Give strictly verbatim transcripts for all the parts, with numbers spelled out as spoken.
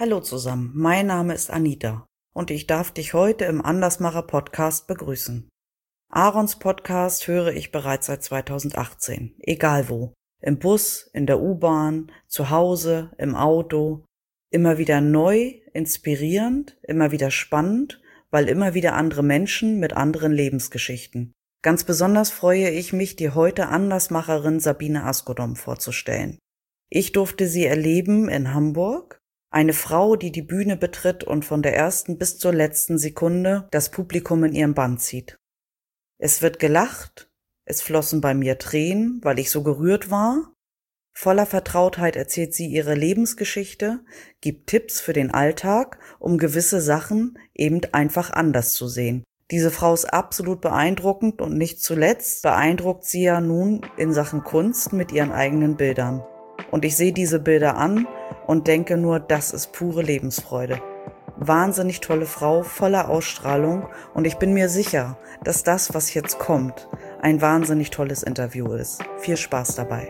Hallo zusammen, mein Name ist Anita und ich darf dich heute im Andersmacher-Podcast begrüßen. Aarons Podcast höre ich bereits seit zweitausendachtzehn, egal wo. Im Bus, in der U-Bahn, zu Hause, im Auto. Immer wieder neu, inspirierend, immer wieder spannend, weil immer wieder andere Menschen mit anderen Lebensgeschichten. Ganz besonders freue ich mich, dir heute Andersmacherin Sabine Askodom vorzustellen. Ich durfte sie erleben in Hamburg. Eine Frau, die die Bühne betritt und von der ersten bis zur letzten Sekunde das Publikum in ihren Bann zieht. Es wird gelacht, es flossen bei mir Tränen, weil ich so gerührt war. Voller Vertrautheit erzählt sie ihre Lebensgeschichte, gibt Tipps für den Alltag, um gewisse Sachen eben einfach anders zu sehen. Diese Frau ist absolut beeindruckend und nicht zuletzt beeindruckt sie ja nun in Sachen Kunst mit ihren eigenen Bildern. Und ich sehe diese Bilder an und denke nur, das ist pure Lebensfreude. Wahnsinnig tolle Frau, voller Ausstrahlung und ich bin mir sicher, dass das, was jetzt kommt, ein wahnsinnig tolles Interview ist. Viel Spaß dabei.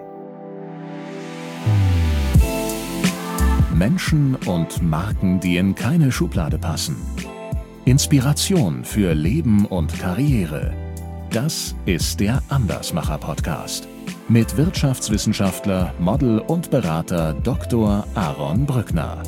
Menschen und Marken, die in keine Schublade passen. Inspiration für Leben und Karriere. Das ist der Andersmacher-Podcast. Mit Wirtschaftswissenschaftler, Model und Berater Doktor Aaron Brückner.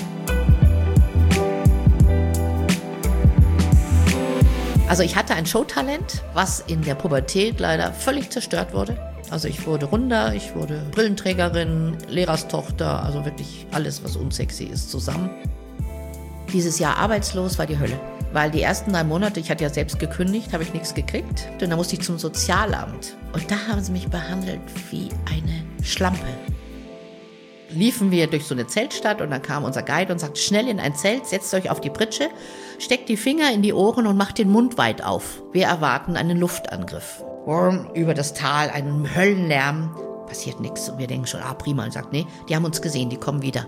Also ich hatte ein Showtalent, was in der Pubertät leider völlig zerstört wurde. Also ich wurde runder, ich wurde Brillenträgerin, Lehrerstochter, also wirklich alles, was unsexy ist, zusammen. Dieses Jahr arbeitslos war die Hölle, weil die ersten drei Monate, ich hatte ja selbst gekündigt, habe ich nichts gekriegt. Und dann musste ich zum Sozialamt. Und da haben sie mich behandelt wie eine Schlampe. Liefen wir durch so eine Zeltstadt und dann kam unser Guide und sagte, schnell in ein Zelt, setzt euch auf die Pritsche, steckt die Finger in die Ohren und macht den Mund weit auf. Wir erwarten einen Luftangriff. Und über das Tal, einen Höllenlärm, passiert nichts. Und wir denken schon, ah prima, und sagt, nee, die haben uns gesehen, die kommen wieder.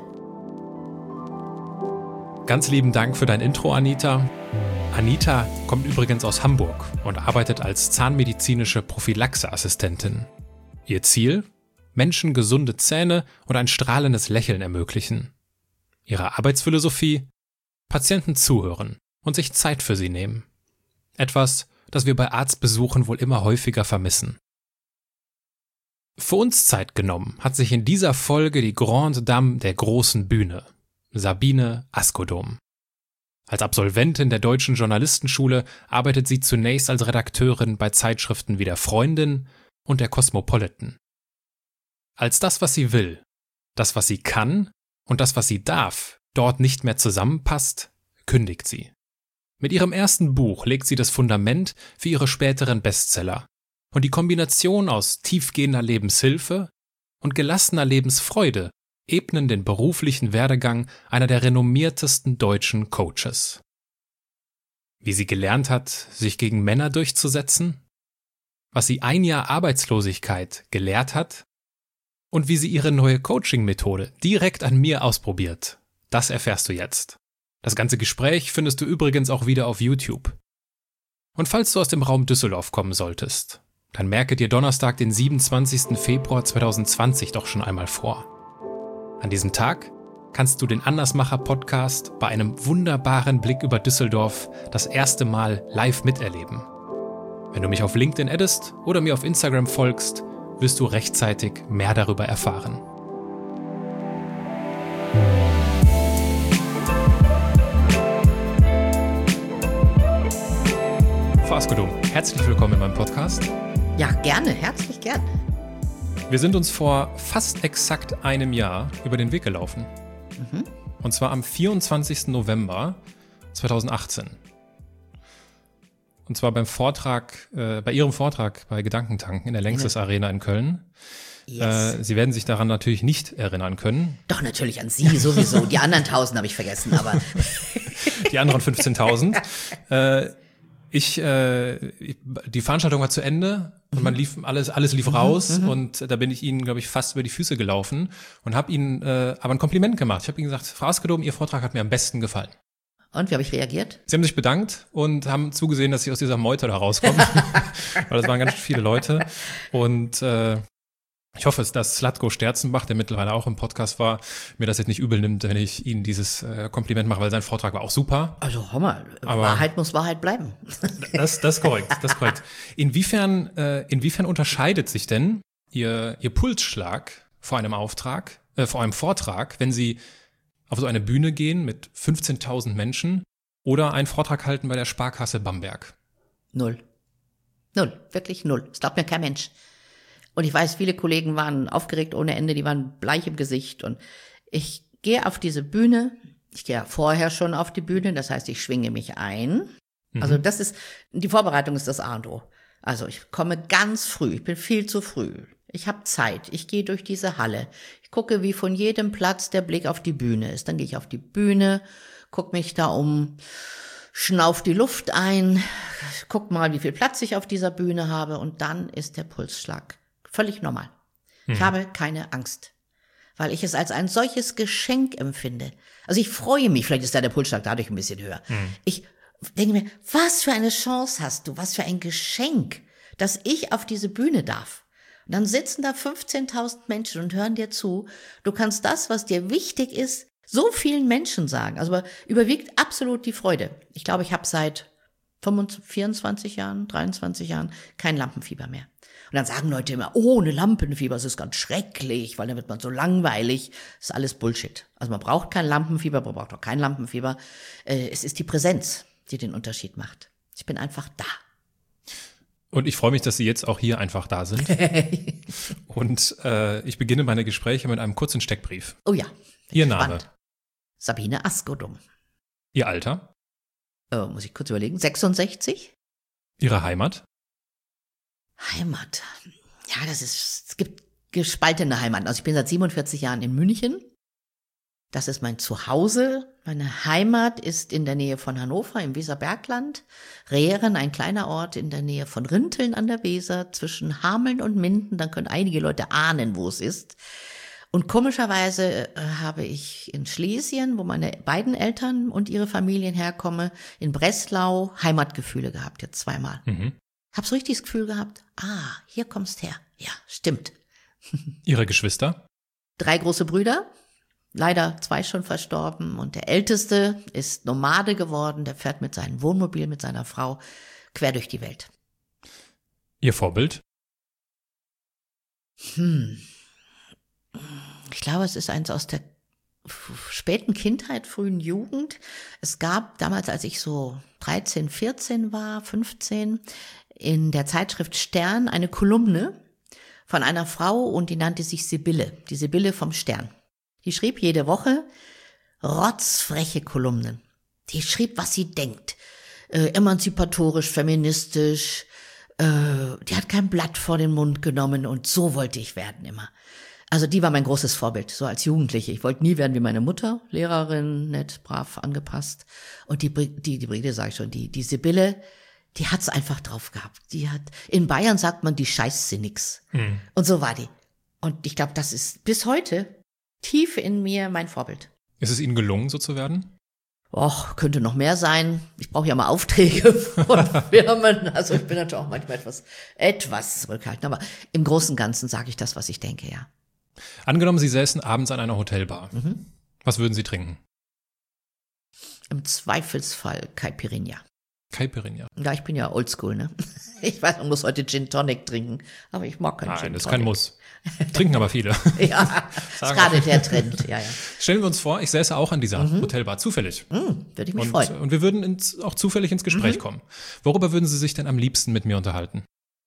Ganz lieben Dank für dein Intro, Anita. Anita kommt übrigens aus Hamburg und arbeitet als zahnmedizinische Prophylaxe-Assistentin. Ihr Ziel? Menschen gesunde Zähne und ein strahlendes Lächeln ermöglichen. Ihre Arbeitsphilosophie? Patienten zuhören und sich Zeit für sie nehmen. Etwas, das wir bei Arztbesuchen wohl immer häufiger vermissen. Für uns Zeit genommen hat sich in dieser Folge die Grande Dame der großen Bühne, Sabine Askodom. Als Absolventin der Deutschen Journalistenschule arbeitet sie zunächst als Redakteurin bei Zeitschriften wie der Freundin und der Cosmopolitan. Als das, was sie will, das, was sie kann und das, was sie darf, dort nicht mehr zusammenpasst, kündigt sie. Mit ihrem ersten Buch legt sie das Fundament für ihre späteren Bestseller. Und die Kombination aus tiefgehender Lebenshilfe und gelassener Lebensfreude ebnen den beruflichen Werdegang einer der renommiertesten deutschen Coaches. Wie sie gelernt hat, sich gegen Männer durchzusetzen, was sie ein Jahr Arbeitslosigkeit gelehrt hat und wie sie ihre neue Coaching-Methode direkt an mir ausprobiert, das erfährst du jetzt. Das ganze Gespräch findest du übrigens auch wieder auf YouTube. Und falls du aus dem Raum Düsseldorf kommen solltest, dann merke dir Donnerstag, den siebenundzwanzigsten Februar zweitausendzwanzig doch schon einmal vor. An diesem Tag kannst du den Andersmacher-Podcast bei einem wunderbaren Blick über Düsseldorf das erste Mal live miterleben. Wenn du mich auf LinkedIn addest oder mir auf Instagram folgst, wirst du rechtzeitig mehr darüber erfahren. Frau Askodom, herzlich willkommen in meinem Podcast. Ja, gerne, herzlich gerne. Wir sind uns vor fast exakt einem Jahr über den Weg gelaufen. Mhm. Und zwar am vierundzwanzigsten November zweitausendachtzehn. Und zwar beim Vortrag, äh, bei Ihrem Vortrag bei Gedankentanken in der Längstes Arena in Köln. Yes. Äh, Sie werden sich daran natürlich nicht erinnern können. Doch, natürlich an Sie sowieso. Die anderen tausend habe ich vergessen, aber... Die anderen fünfzehntausend. äh, Ich, äh, die Veranstaltung war zu Ende und man lief, alles, alles lief raus mhm, und da bin ich Ihnen, glaube ich, fast über die Füße gelaufen und habe Ihnen äh, aber ein Kompliment gemacht. Ich habe Ihnen gesagt, Frau Askodom, Ihr Vortrag hat mir am besten gefallen. Und wie habe ich reagiert? Sie haben sich bedankt und haben zugesehen, dass Sie aus dieser Meute da rauskommen, weil das waren ganz viele Leute und äh, Ich hoffe, dass Zlatko Sterzenbach, der mittlerweile auch im Podcast war, mir das jetzt nicht übel nimmt, wenn ich Ihnen dieses äh, Kompliment mache, weil sein Vortrag war auch super. Also hör mal, Aber Wahrheit muss Wahrheit bleiben. Das, das ist korrekt, das ist korrekt. Inwiefern, äh, inwiefern unterscheidet sich denn Ihr, Ihr Pulsschlag vor einem Auftrag, äh, vor einem Vortrag, wenn Sie auf so eine Bühne gehen mit fünfzehntausend Menschen oder einen Vortrag halten bei der Sparkasse Bamberg? Null. Null, wirklich null. Das glaubt mir kein Mensch. Und ich weiß, viele Kollegen waren aufgeregt ohne Ende, die waren bleich im Gesicht. Und ich gehe auf diese Bühne, ich gehe ja vorher schon auf die Bühne, das heißt, ich schwinge mich ein. Mhm. Also das ist, die Vorbereitung ist das A und O. Also ich komme ganz früh, ich bin viel zu früh. Ich habe Zeit, ich gehe durch diese Halle. Ich gucke, wie von jedem Platz der Blick auf die Bühne ist. Dann gehe ich auf die Bühne, gucke mich da um, schnauf die Luft ein, guck mal, wie viel Platz ich auf dieser Bühne habe und dann ist der Pulsschlag völlig normal. Ich mhm. habe keine Angst, weil ich es als ein solches Geschenk empfinde. Also ich freue mich, vielleicht ist da der Pulsschlag dadurch ein bisschen höher. Mhm. Ich denke mir, was für eine Chance hast du, was für ein Geschenk, dass ich auf diese Bühne darf. Und dann sitzen da fünfzehntausend Menschen und hören dir zu. Du kannst das, was dir wichtig ist, so vielen Menschen sagen. Also überwiegt absolut die Freude. Ich glaube, ich habe seit vierundzwanzig Jahren, dreiundzwanzig Jahren kein Lampenfieber mehr. Und dann sagen Leute immer, ohne Lampenfieber, das ist ganz schrecklich, weil dann wird man so langweilig. Das ist alles Bullshit. Also man braucht kein Lampenfieber, man braucht auch kein Lampenfieber. Es ist die Präsenz, die den Unterschied macht. Ich bin einfach da. Und ich freue mich, dass Sie jetzt auch hier einfach da sind. Und äh, ich beginne meine Gespräche mit einem kurzen Steckbrief. Oh ja. Ihr Name? Sabine Askodum. Ihr Alter? Äh, muss ich kurz überlegen. sechsundsechzig. Ihre Heimat? Heimat. Ja, das ist, es gibt gespaltene Heimaten. Also ich bin seit siebenundvierzig Jahren in München. Das ist mein Zuhause. Meine Heimat ist in der Nähe von Hannover im Weserbergland. Rehren, ein kleiner Ort in der Nähe von Rinteln an der Weser, zwischen Hameln und Minden. Dann können einige Leute ahnen, wo es ist. Und komischerweise äh, habe ich in Schlesien, wo meine beiden Eltern und ihre Familien herkommen, in Breslau Heimatgefühle gehabt, jetzt zweimal. Mhm. Hab so richtig das Gefühl gehabt, ah, hier kommst her. Ja, stimmt. Ihre Geschwister? Drei große Brüder, leider zwei schon verstorben. Und der Älteste ist Nomade geworden, der fährt mit seinem Wohnmobil, mit seiner Frau quer durch die Welt. Ihr Vorbild? Hm. Ich glaube, es ist eins aus der späten Kindheit, frühen Jugend. Es gab damals, als ich so dreizehn, vierzehn war, fünfzehn, in der Zeitschrift Stern eine Kolumne von einer Frau und die nannte sich Sibylle, die Sibylle vom Stern. Die schrieb jede Woche rotzfreche Kolumnen. Die schrieb, was sie denkt. Äh, emanzipatorisch, feministisch. Äh, die hat kein Blatt vor den Mund genommen und so wollte ich werden immer. Also die war mein großes Vorbild, so als Jugendliche. Ich wollte nie werden wie meine Mutter, Lehrerin, nett, brav, angepasst. Und die, die, die Brigitte, sag ich schon, die, die Sibylle, die hat's einfach drauf gehabt. Die hat, in Bayern sagt man, die scheißt sie nix. Mhm. Und so war die. Und ich glaube, das ist bis heute tief in mir mein Vorbild. Ist es Ihnen gelungen, so zu werden? Och, könnte noch mehr sein. Ich brauche ja mal Aufträge von Firmen. Also ich bin natürlich auch manchmal etwas, etwas zurückhaltend. Aber im Großen und Ganzen sage ich das, was ich denke, ja. Angenommen, Sie säßen abends an einer Hotelbar. Mhm. Was würden Sie trinken? Im Zweifelsfall Caipirinha. Caipirinha? Ja, ich bin ja oldschool, ne? Ich weiß, man muss heute Gin Tonic trinken, aber ich mag keinen Gin Tonic. Nein, das ist kein Muss. Trinken aber viele. Ja, ist gerade der Trend, ja, ja. Stellen wir uns vor, ich säße auch an dieser mhm. Hotelbar, zufällig. Mhm, würde ich mich und, freuen. Und wir würden ins, auch zufällig ins Gespräch mhm. kommen. Worüber würden Sie sich denn am liebsten mit mir unterhalten?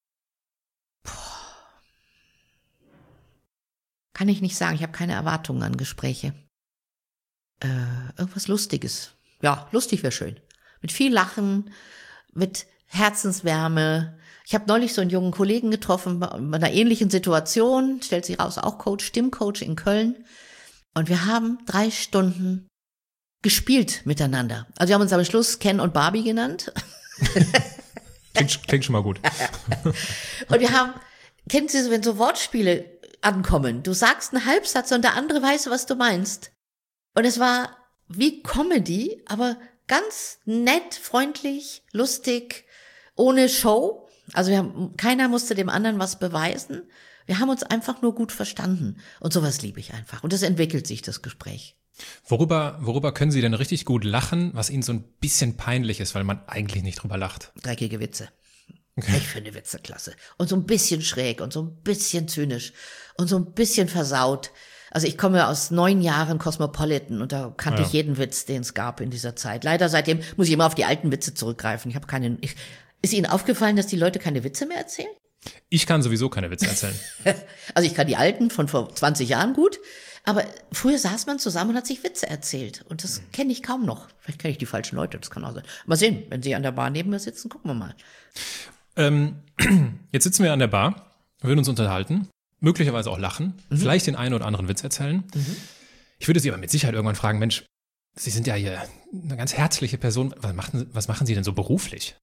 Kann ich nicht sagen, ich habe keine Erwartungen an Gespräche. Äh, irgendwas Lustiges. Ja, lustig wäre schön. Mit viel Lachen, mit Herzenswärme. Ich habe neulich so einen jungen Kollegen getroffen bei einer ähnlichen Situation, stellt sich raus, auch Coach, Stimmcoach in Köln. Und wir haben drei Stunden gespielt miteinander. Also wir haben uns am Schluss Ken und Barbie genannt. klingt, klingt schon mal gut. Und wir haben, kennen Sie so, wenn so Wortspiele ankommen. Du sagst einen Halbsatz und der andere weiß, was du meinst. Und es war wie Comedy, aber ganz nett, freundlich, lustig, ohne Show. Also wir haben, keiner musste dem anderen was beweisen. Wir haben uns einfach nur gut verstanden. Und sowas liebe ich einfach. Und das entwickelt sich, das Gespräch. Worüber, worüber können Sie denn richtig gut lachen, was Ihnen so ein bisschen peinlich ist, weil man eigentlich nicht drüber lacht? Dreckige Witze. Okay. Ich finde Witze klasse. Und so ein bisschen schräg und so ein bisschen zynisch und so ein bisschen versaut. Also ich komme aus neun Jahren Cosmopolitan und da kannte ja. ich jeden Witz, den es gab in dieser Zeit. Leider seitdem muss ich immer auf die alten Witze zurückgreifen. Ich habe keinen. Ich, ist Ihnen aufgefallen, dass die Leute keine Witze mehr erzählen? Ich kann sowieso keine Witze erzählen. Also ich kann die alten von vor zwanzig Jahren gut, aber früher saß man zusammen und hat sich Witze erzählt und das mhm. kenne ich kaum noch. Vielleicht kenne ich die falschen Leute, das kann auch sein. Mal sehen, wenn Sie an der Bar neben mir sitzen, gucken wir mal. Ähm, jetzt sitzen wir an der Bar, würden uns unterhalten, möglicherweise auch lachen, mhm. vielleicht den einen oder anderen Witz erzählen. Mhm. Ich würde Sie aber mit Sicherheit irgendwann fragen, Mensch, Sie sind ja hier eine ganz herzliche Person. Was machen, was machen Sie denn so beruflich?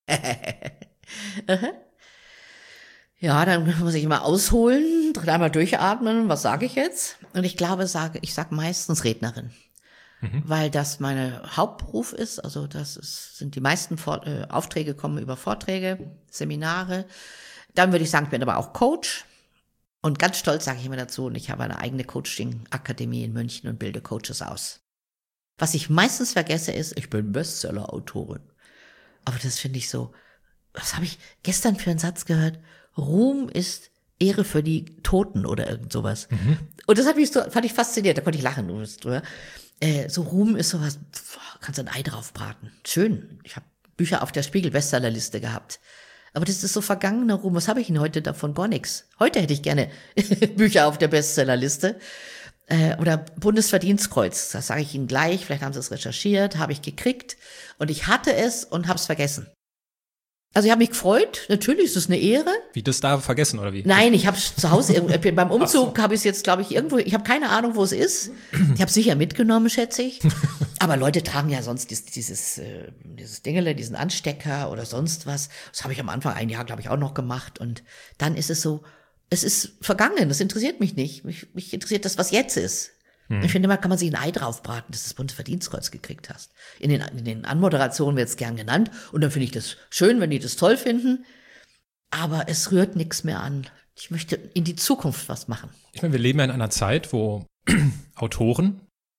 Ja, dann muss ich immer ausholen, dreimal durchatmen, was sage ich jetzt? Und ich glaube, sage, ich sage meistens Rednerin, mhm. weil das mein Hauptberuf ist. Also das ist, sind die meisten Vor- äh, Aufträge kommen über Vorträge, Seminare. Dann würde ich sagen, ich bin aber auch Coach. Und ganz stolz sage ich immer dazu, und ich habe eine eigene Coaching-Akademie in München und bilde Coaches aus. Was ich meistens vergesse ist, ich bin Bestseller-Autorin. Aber das finde ich so, was habe ich gestern für einen Satz gehört? Ruhm ist Ehre für die Toten oder irgend sowas. Mhm. Und das hat mich so, fand ich fasziniert, da konnte ich lachen drüber. Äh, so Ruhm ist sowas, pff, kannst du ein Ei drauf braten. Schön, ich habe Bücher auf der Spiegel-Bestsellerliste gehabt. Aber das ist so vergangener Ruhm. Was habe ich denn heute davon? Gar nichts. Heute hätte ich gerne Bücher auf der Bestsellerliste. Äh, oder Bundesverdienstkreuz. Das sage ich Ihnen gleich. Vielleicht haben Sie es recherchiert. Habe ich gekriegt. Und ich hatte es und habe es vergessen. Also ich habe mich gefreut. Natürlich ist es eine Ehre. Wie, das da vergessen, oder wie? Nein, ich habe es zu Hause, beim Umzug habe ich es jetzt, glaube ich, irgendwo, ich habe keine Ahnung, wo es ist. Ich habe es sicher mitgenommen, schätze ich. Aber Leute tragen ja sonst dieses, dieses, äh, dieses Dingele, diesen Anstecker oder sonst was. Das habe ich am Anfang ein Jahr, glaube ich, auch noch gemacht. Und dann ist es so, es ist vergangen, das interessiert mich nicht. Mich, mich interessiert das, was jetzt ist. Hm. Ich finde, man kann man sich ein Ei draufbraten, dass du das Bundesverdienstkreuz gekriegt hast. In den, in den Anmoderationen wird es gern genannt. Und dann finde ich das schön, wenn die das toll finden. Aber es rührt nichts mehr an. Ich möchte in die Zukunft was machen. Ich meine, wir leben ja in einer Zeit, wo Autoren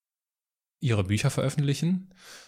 ihre Bücher veröffentlichen,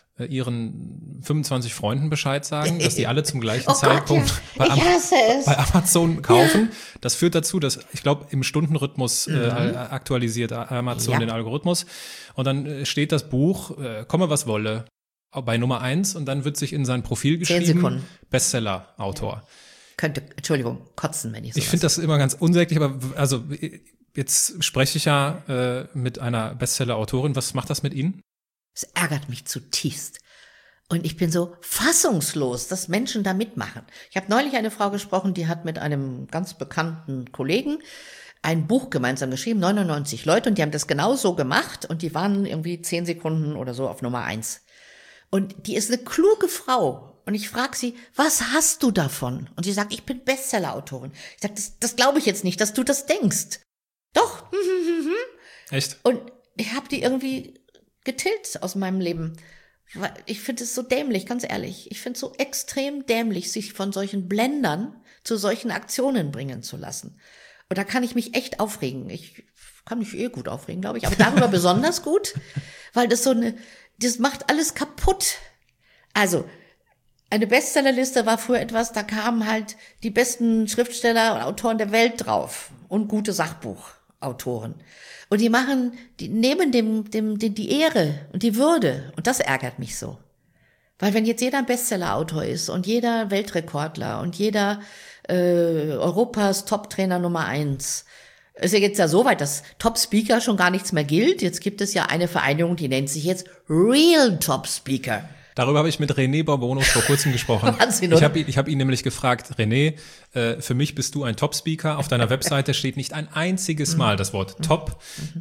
ihren fünfundzwanzig Freunden Bescheid sagen, dass die alle zum gleichen oh Zeitpunkt Gott, ja. bei, Am- bei Amazon kaufen. Ja. Das führt dazu, dass, ich glaube, im Stundenrhythmus mhm. äh, aktualisiert Amazon ja. den Algorithmus. Und dann äh, steht das Buch, äh, komme was wolle, bei Nummer eins und dann wird sich in sein Profil geschrieben, Bestseller-Autor. Ja. Könnte, Entschuldigung, kotzen, wenn ich so Ich finde das immer ganz unsäglich, aber also jetzt spreche ich ja äh, mit einer Bestseller-Autorin. Was macht das mit Ihnen? Es ärgert mich zutiefst. Und ich bin so fassungslos, dass Menschen da mitmachen. Ich habe neulich eine Frau gesprochen, die hat mit einem ganz bekannten Kollegen ein Buch gemeinsam geschrieben, neunundneunzig Leute, und die haben das genau so gemacht und die waren irgendwie zehn Sekunden oder so auf Nummer eins. Und die ist eine kluge Frau. Und ich frage sie, was hast du davon? Und sie sagt, ich bin Bestseller-Autorin. Ich sage, das, das glaube ich jetzt nicht, dass du das denkst. Doch. Echt? Und ich habe die irgendwie getilgt aus meinem Leben. Ich finde es so dämlich, ganz ehrlich. Ich finde es so extrem dämlich, sich von solchen Blendern zu solchen Aktionen bringen zu lassen. Und da kann ich mich echt aufregen. Ich kann mich eh gut aufregen, glaube ich, aber darüber besonders gut, weil das so eine, das macht alles kaputt. Also, eine Bestsellerliste war früher etwas, da kamen halt die besten Schriftsteller und Autoren der Welt drauf und gute Sachbuchautoren. Und die machen, die nehmen dem, dem, dem die Ehre und die Würde. Und das ärgert mich so. Weil wenn jetzt jeder ein Bestseller-Autor ist und jeder Weltrekordler und jeder äh, Europas Top-Trainer Nummer eins, ist ja jetzt ja so weit, dass Top-Speaker schon gar nichts mehr gilt. Jetzt gibt es ja eine Vereinigung, die nennt sich jetzt Real Top-Speaker. Darüber habe ich mit René Bourbonus vor kurzem gesprochen. Wahnsinn, ich habe ich hab ihn nämlich gefragt, René, äh, für mich bist du ein Top-Speaker. Auf deiner Webseite steht nicht ein einziges Mal das Wort Top.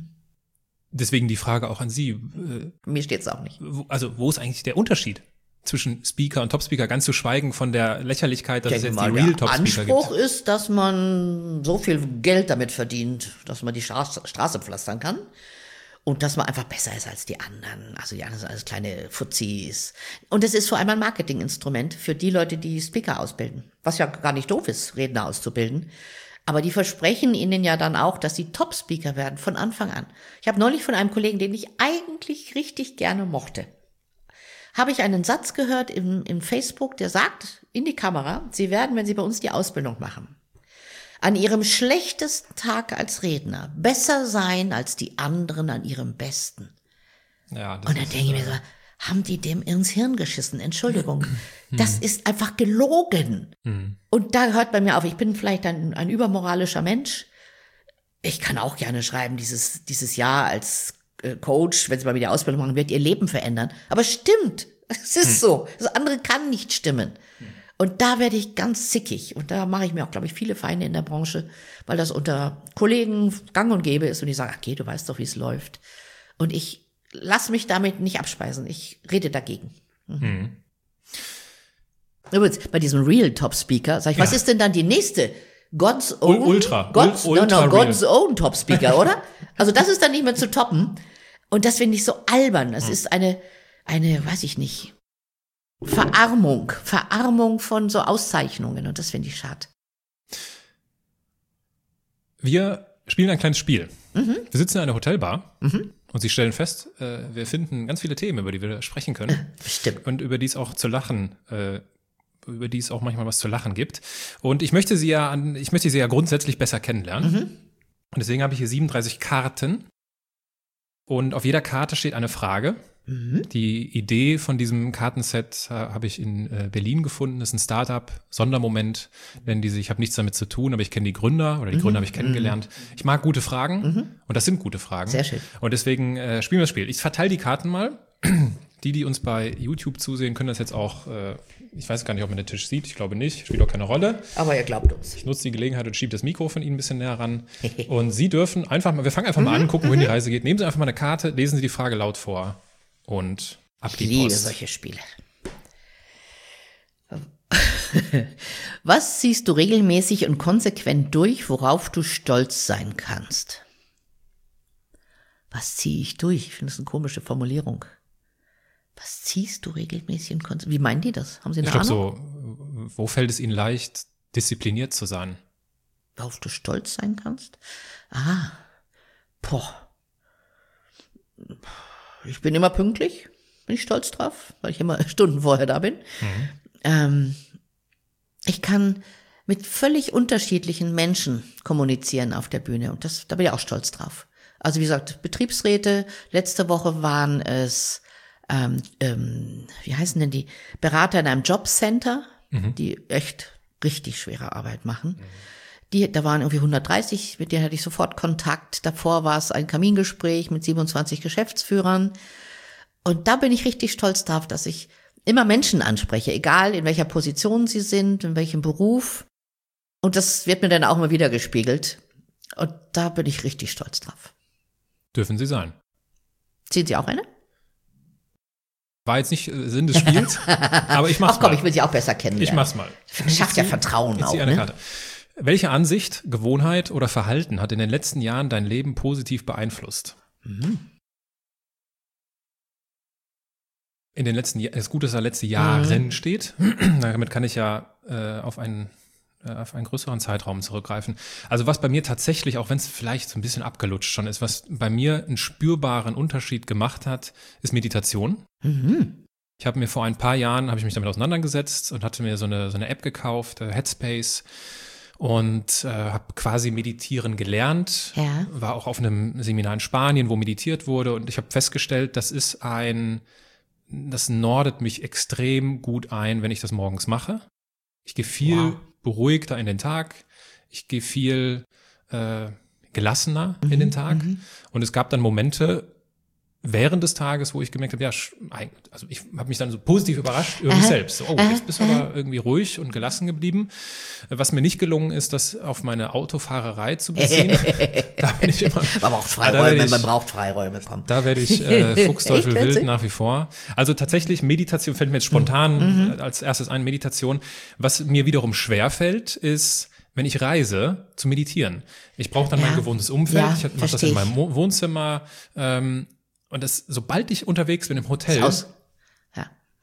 Deswegen die Frage auch an Sie. Äh, Mir steht's auch nicht. Wo, also wo ist eigentlich der Unterschied zwischen Speaker und Top-Speaker? Ganz zu schweigen von der Lächerlichkeit, dass es jetzt die Real Top-Speaker gibt. Der Anspruch ist, dass man so viel Geld damit verdient, dass man die Straße, Straße pflastern kann. Und dass man einfach besser ist als die anderen. Also die anderen sind alles kleine Fuzis. Und es ist vor allem ein Marketinginstrument für die Leute, die Speaker ausbilden. Was ja gar nicht doof ist, Redner auszubilden. Aber die versprechen ihnen ja dann auch, dass sie Top-Speaker werden von Anfang an. Ich habe neulich von einem Kollegen, den ich eigentlich richtig gerne mochte, habe ich einen Satz gehört im, im Facebook, der sagt in die Kamera, Sie werden, wenn Sie bei uns die Ausbildung machen, an Ihrem schlechtesten Tag als Redner besser sein als die anderen an ihrem besten. Ja, das Und dann ist, denke ich mir so, haben die dem ins Hirn geschissen? Entschuldigung. Das ist einfach gelogen. Mhm. Und da hört bei mir auf, ich bin vielleicht ein, ein übermoralischer Mensch. Ich kann auch gerne schreiben, dieses, dieses Jahr als äh, Coach, wenn Sie mal wieder Ausbildung machen, wird Ihr Leben verändern. Aber es stimmt. Es ist so. Das andere kann nicht stimmen. Und da werde ich ganz zickig. Und da mache ich mir auch, glaube ich, viele Feinde in der Branche, weil das unter Kollegen gang und gäbe ist. Und die sagen, okay, du weißt doch, wie es läuft. Und ich lass mich damit nicht abspeisen. Ich rede dagegen. Mhm. Mhm. Übrigens, bei diesem Real Top Speaker, sag ich, Ja. was ist denn dann die nächste? God's Own? Ultra. God's, Ul- Ultra no, no, Real. God's Own Top Speaker, oder? Also das ist dann nicht mehr zu toppen. Und das finde ich so albern. Das ist eine, eine, weiß ich nicht, Verarmung. Verarmung von so Auszeichnungen. Und das finde ich schade. Wir spielen ein kleines Spiel. Mhm. Wir sitzen in einer Hotelbar Mhm. und Sie stellen fest, äh, wir finden ganz viele Themen, über die wir sprechen können. Stimmt. Und über die es auch zu lachen, äh, über die es auch manchmal was zu lachen gibt. Und ich möchte Sie ja an, ich möchte Sie ja grundsätzlich besser kennenlernen. Mhm. Und deswegen habe ich hier siebenunddreißig Karten. Und auf jeder Karte steht eine Frage. Mhm. Die Idee von diesem Kartenset äh, habe ich in äh, Berlin gefunden. Das ist ein Startup, Sondermoment, nennen die sich. Ich habe nichts damit zu tun, aber ich kenne die Gründer oder die Mhm. Gründer habe ich kennengelernt. Ich mag gute Fragen Mhm. und das sind gute Fragen. Sehr schön. Und deswegen äh, spielen wir das Spiel. Ich verteile die Karten mal. Die, die uns bei YouTube zusehen, können das jetzt auch, äh, ich weiß gar nicht, ob man den Tisch sieht, ich glaube nicht, spielt auch keine Rolle. Aber ihr glaubt uns. Ich nutze die Gelegenheit und schiebe das Mikro von Ihnen ein bisschen näher ran. Und Sie dürfen einfach mal, wir fangen einfach mal an, gucken, wohin die Reise geht. Nehmen Sie einfach mal eine Karte, lesen Sie die Frage laut vor und ab Ich die liebe Post. solche Spiele. Was ziehst du regelmäßig und konsequent durch, worauf du stolz sein kannst? Was ziehe ich durch? Ich finde das eine komische Formulierung. Was ziehst du regelmäßig und konsequent? Wie meinen die das? Haben Sie eine Ich glaube Ahnung? so, wo fällt es Ihnen leicht, diszipliniert zu sein? Worauf du stolz sein kannst? Ah, boah. Ich bin immer pünktlich, bin ich stolz drauf, weil ich immer Stunden vorher da bin. Mhm. Ähm, ich kann mit völlig unterschiedlichen Menschen kommunizieren auf der Bühne und das, da bin ich auch stolz drauf. Also wie gesagt, Betriebsräte, letzte Woche waren es, ähm, ähm, wie heißen denn die, Berater in einem Jobcenter, Mhm. die echt richtig schwere Arbeit machen. Die, da waren irgendwie hundertdreißig, mit denen hatte ich sofort Kontakt. Davor war es ein Kamingespräch mit siebenundzwanzig Geschäftsführern. Und da bin ich richtig stolz drauf, dass ich immer Menschen anspreche, egal in welcher Position sie sind, in welchem Beruf. Und das wird mir dann auch immer wieder gespiegelt. Und da bin ich richtig stolz drauf. Dürfen Sie sein. Ziehen Sie auch eine? War jetzt nicht äh, Sinn des Spiels, aber ich mach's Ach komm, mal. ich will Sie auch besser kennenlernen. Ich mach's mal. Schafft ja Vertrauen Ich auch, ziehe eine ne? Karte. Welche Ansicht, Gewohnheit oder Verhalten hat in den letzten Jahren dein Leben positiv beeinflusst? Mhm. In den letzten Jahren, es ist gut, dass da letzte Jahren steht. Damit kann ich ja äh, auf einen äh, auf einen größeren Zeitraum zurückgreifen. Also was bei mir tatsächlich, auch wenn es vielleicht so ein bisschen abgelutscht schon ist, was bei mir einen spürbaren Unterschied gemacht hat, ist Meditation. Mhm. Ich habe mir vor ein paar Jahren, habe ich mich damit auseinandergesetzt und hatte mir so eine, so eine App gekauft, äh, Headspace, und äh, habe quasi meditieren gelernt. Ja. War auch auf einem Seminar in Spanien, wo meditiert wurde, und ich habe festgestellt, das ist ein, das nordet mich extrem gut ein, wenn ich das morgens mache. Ich gehe viel Wow. beruhigter in den Tag, ich gehe viel äh, gelassener in den Tag, und es gab dann Momente während des Tages, wo ich gemerkt habe, ja, sch- ein- also ich habe mich dann so positiv überrascht über mich Aha. selbst. So, oh, jetzt bist du aber irgendwie ruhig und gelassen geblieben. Was mir nicht gelungen ist, das auf meine Autofahrerei zu beziehen. Da bin ich immer. Man braucht da Freiräume, werde ich, man braucht Freiräume, komm. da werde ich äh, Fuchsteufel Echt, wild witzig? nach wie vor. Also tatsächlich, Meditation fällt mir jetzt spontan äh, als erstes ein, Meditation. Was mir wiederum schwerfällt, ist, wenn ich reise, zu meditieren. Ich brauche dann Ja. mein gewohntes Umfeld. Ja, ich mache das versteh in ich. meinem Mo- Wohnzimmer. Ähm, und das, sobald ich unterwegs bin im Hotel, Aus. Ja, ja.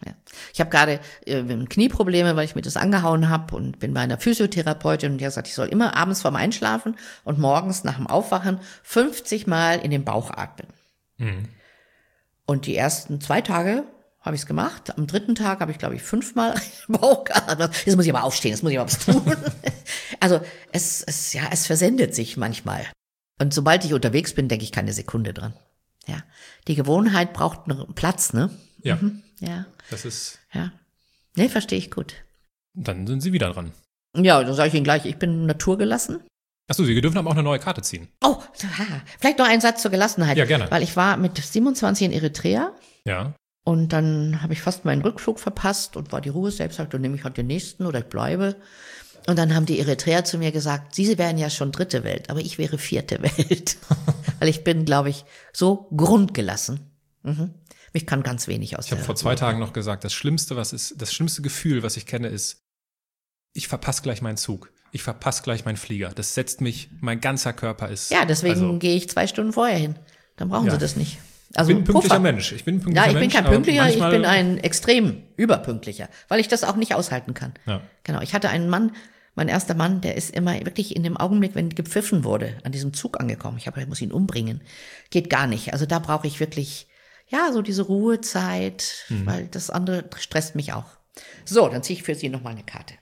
Ich habe gerade äh, Knieprobleme, weil ich mir das angehauen habe und bin bei einer Physiotherapeutin und die hat gesagt, ich soll immer abends vorm Einschlafen und morgens nach dem Aufwachen fünfzig Mal in den Bauch atmen. Mhm. Und die ersten zwei Tage habe ich es gemacht. Am dritten Tag habe ich, glaube ich, fünfmal in den Bauch geatmet. Jetzt muss ich aber aufstehen, jetzt muss ich aber was tun. Also es, es, ja, es versendet sich manchmal. Und sobald ich unterwegs bin, denke ich keine Sekunde dran. Ja, die Gewohnheit braucht einen Platz, ne? Ja. Mhm. Ja. Das ist. Ja. Nee, verstehe ich gut. Dann sind Sie wieder dran. Ja, dann sage ich Ihnen gleich, ich bin naturgelassen. Achso, Sie dürfen aber auch eine neue Karte ziehen. Oh, vielleicht noch ein Satz zur Gelassenheit. Ja, gerne. Weil ich war mit siebenundzwanzig in Eritrea. Ja. Und dann habe ich fast meinen Rückflug verpasst und war die Ruhe selbst, sagte, nehme ich halt den nächsten oder ich bleibe. Und dann haben die Eritreer zu mir gesagt, Sie wären ja schon dritte Welt, aber ich wäre vierte Welt. Weil ich bin, glaube ich, so grundgelassen. Mhm. Mich kann ganz wenig aus. Ich habe vor zwei Tagen noch gesagt, das Schlimmste, was ist, das schlimmste Gefühl, was ich kenne, ist, ich verpasse gleich meinen Zug. Ich verpasse gleich meinen Flieger. Das setzt mich, mein ganzer Körper ist. Ja, deswegen also, gehe ich zwei Stunden vorher hin. Dann brauchen ja. Sie das nicht. Also ich bin ein pünktlicher Puffer. Mensch. Ich bin ein pünktlicher Ja, ich bin Mensch, kein pünktlicher, ich manchmal bin ein extrem überpünktlicher, weil ich das auch nicht aushalten kann. Ja. Genau, ich hatte einen Mann, mein erster Mann, der ist immer wirklich in dem Augenblick, wenn gepfiffen wurde, an diesem Zug angekommen. Ich habe, ich muss ihn umbringen. Geht gar nicht. Also da brauche ich wirklich, ja, so diese Ruhezeit, mhm. weil das andere stresst mich auch. So, dann ziehe ich für Sie nochmal eine Karte.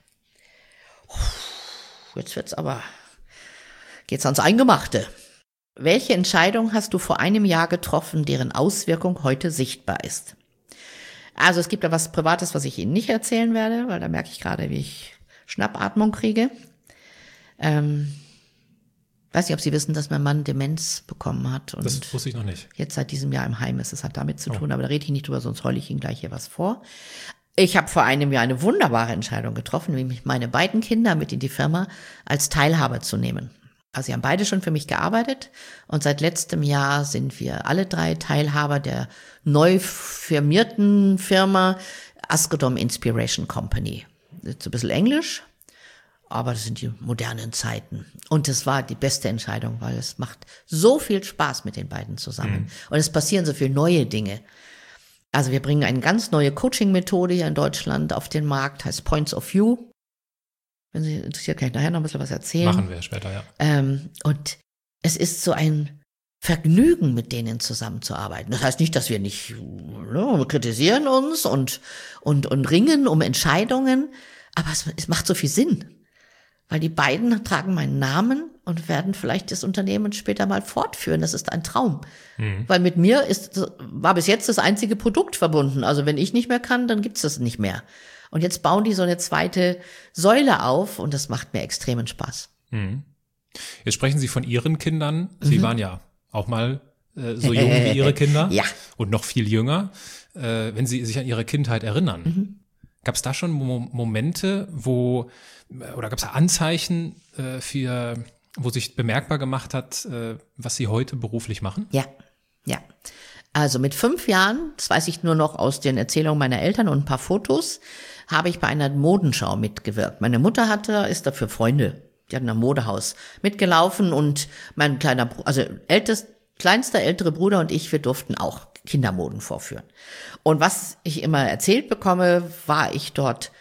Jetzt wird's aber, geht's ans Eingemachte. Welche Entscheidung hast du vor einem Jahr getroffen, deren Auswirkung heute sichtbar ist? Also es gibt da was Privates, was ich Ihnen nicht erzählen werde, weil da merke ich gerade, wie ich Schnappatmung kriege. Ähm, weiß nicht, ob Sie wissen, dass mein Mann Demenz bekommen hat. Und das wusste ich noch nicht. Jetzt seit diesem Jahr im Heim ist. Es hat damit zu oh. tun, aber da rede ich nicht drüber, sonst heule ich Ihnen gleich hier was vor. Ich habe vor einem Jahr eine wunderbare Entscheidung getroffen, nämlich meine beiden Kinder mit in die Firma als Teilhaber zu nehmen. Also sie haben beide schon für mich gearbeitet und seit letztem Jahr sind wir alle drei Teilhaber der neu firmierten Firma Askedom Inspiration Company. Jetzt ein bisschen Englisch, aber das sind die modernen Zeiten. Und das war die beste Entscheidung, weil es macht so viel Spaß mit den beiden zusammen. Mhm. Und es passieren so viele neue Dinge. Also wir bringen eine ganz neue Coaching-Methode hier in Deutschland auf den Markt, heißt Points of View. Wenn Sie interessiert, kann ich nachher noch ein bisschen was erzählen. Machen wir später, ja. Ähm, und es ist so ein Vergnügen, mit denen zusammenzuarbeiten. Das heißt nicht, dass wir nicht, ne, wir kritisieren uns und, und, und ringen um Entscheidungen, aber es, es macht so viel Sinn. Weil die beiden tragen meinen Namen und werden vielleicht das Unternehmen später mal fortführen. Das ist ein Traum. Mhm. Weil mit mir ist, war bis jetzt das einzige Produkt verbunden. Also wenn ich nicht mehr kann, dann gibt's das nicht mehr. Und jetzt bauen die so eine zweite Säule auf und das macht mir extremen Spaß. Mhm. Jetzt sprechen Sie von Ihren Kindern. Sie mhm. waren ja auch mal äh, so jung wie Ihre Kinder. Ja. Und noch viel jünger. Äh, wenn Sie sich an Ihre Kindheit erinnern, mhm. gab es da schon Mo- Momente, wo, oder gab es Anzeichen äh, für, wo sich bemerkbar gemacht hat, äh, was Sie heute beruflich machen? Ja, ja. Also mit fünf Jahren, das weiß ich nur noch aus den Erzählungen meiner Eltern und ein paar Fotos, habe ich bei einer Modenschau mitgewirkt. Meine Mutter hatte, ist dafür Freunde, die hatten ein Modehaus mitgelaufen und mein kleiner, also ältest, kleinster ältere Bruder und ich, wir durften auch Kindermoden vorführen. Und was ich immer erzählt bekomme, war ich dort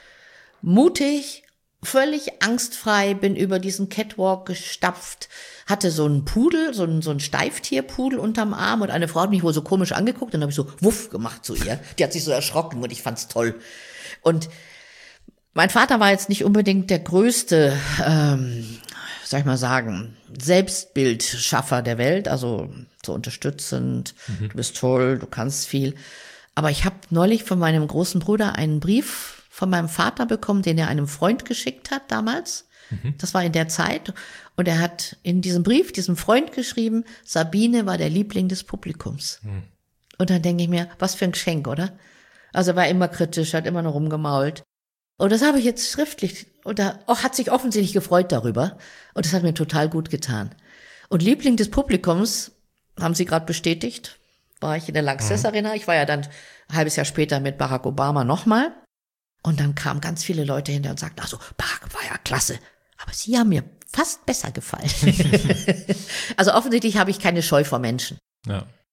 mutig, völlig angstfrei, bin über diesen Catwalk gestapft, hatte so einen Pudel, so einen, so einen Steiftierpudel unterm Arm und eine Frau hat mich wohl so komisch angeguckt, dann habe ich so wuff gemacht zu ihr. Die hat sich so erschrocken und ich fand's toll. Und mein Vater war jetzt nicht unbedingt der größte, ähm, soll ich mal sagen, Selbstbildschaffer der Welt, also so unterstützend, mhm. du bist toll, du kannst viel. Aber ich habe neulich von meinem großen Bruder einen Brief von meinem Vater bekommen, den er einem Freund geschickt hat damals. Mhm. Das war in der Zeit. Und er hat in diesem Brief, diesem Freund geschrieben, Sabine war der Liebling des Publikums. Mhm. Und dann denke ich mir, was für ein Geschenk, oder? Also er war immer kritisch, hat immer noch rumgemault. Und das habe ich jetzt schriftlich, und er oh, hat sich offensichtlich gefreut darüber. Und das hat mir total gut getan. Und Liebling des Publikums, haben Sie gerade bestätigt, war ich in der Lanxess Arena. Ich war ja dann ein halbes Jahr später mit Barack Obama nochmal. Und dann kamen ganz viele Leute hinter und sagten, also Barack war ja klasse, aber Sie haben mir fast besser gefallen. Also offensichtlich habe ich keine Scheu vor Menschen. Ja.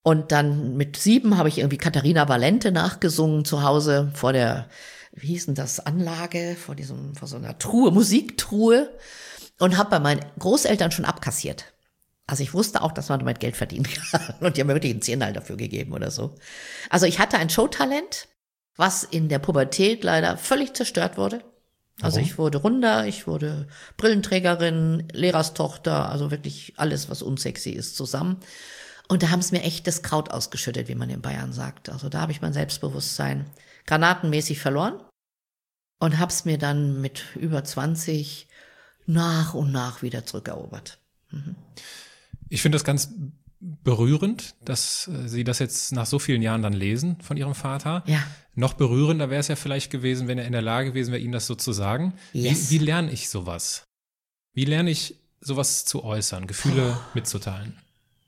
Und dann mit sieben habe ich irgendwie Katharina Valente nachgesungen zu Hause vor der, wie hieß denn das, Anlage, vor diesem, vor so einer Truhe, Musiktruhe, und habe bei meinen Großeltern schon abkassiert. Also ich wusste auch, dass man damit Geld verdienen kann, und die haben mir wirklich einen Zehner dafür gegeben oder so. Also ich hatte ein Showtalent, was in der Pubertät leider völlig zerstört wurde. Also ich wurde runder, ich wurde Brillenträgerin, Lehrerstochter, also wirklich alles, was unsexy ist, zusammen. Und da haben es mir echt das Kraut ausgeschüttet, wie man in Bayern sagt. Also da habe ich mein Selbstbewusstsein granatenmäßig verloren und habe es mir dann mit über zwanzig nach und nach wieder zurückerobert. Mhm. Ich finde das ganz berührend, dass Sie das jetzt nach so vielen Jahren dann lesen von Ihrem Vater. Ja. Noch berührender wäre es ja vielleicht gewesen, wenn er in der Lage gewesen wäre, Ihnen das so zu sagen. Yes. Wie, wie lerne ich sowas? Wie lerne ich sowas zu äußern, Gefühle oh. mitzuteilen?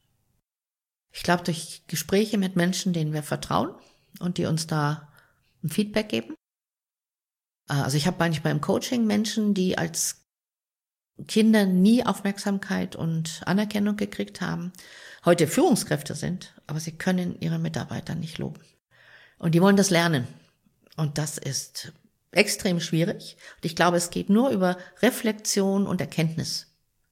Ich glaube, durch Gespräche mit Menschen, denen wir vertrauen und die uns da ein Feedback geben. Also ich habe manchmal im Coaching Menschen, die als Kinder nie Aufmerksamkeit und Anerkennung gekriegt haben, heute Führungskräfte sind, aber sie können ihre Mitarbeiter nicht loben. Und die wollen das lernen. Und das ist extrem schwierig. Und ich glaube, es geht nur über Reflexion und Erkenntnis.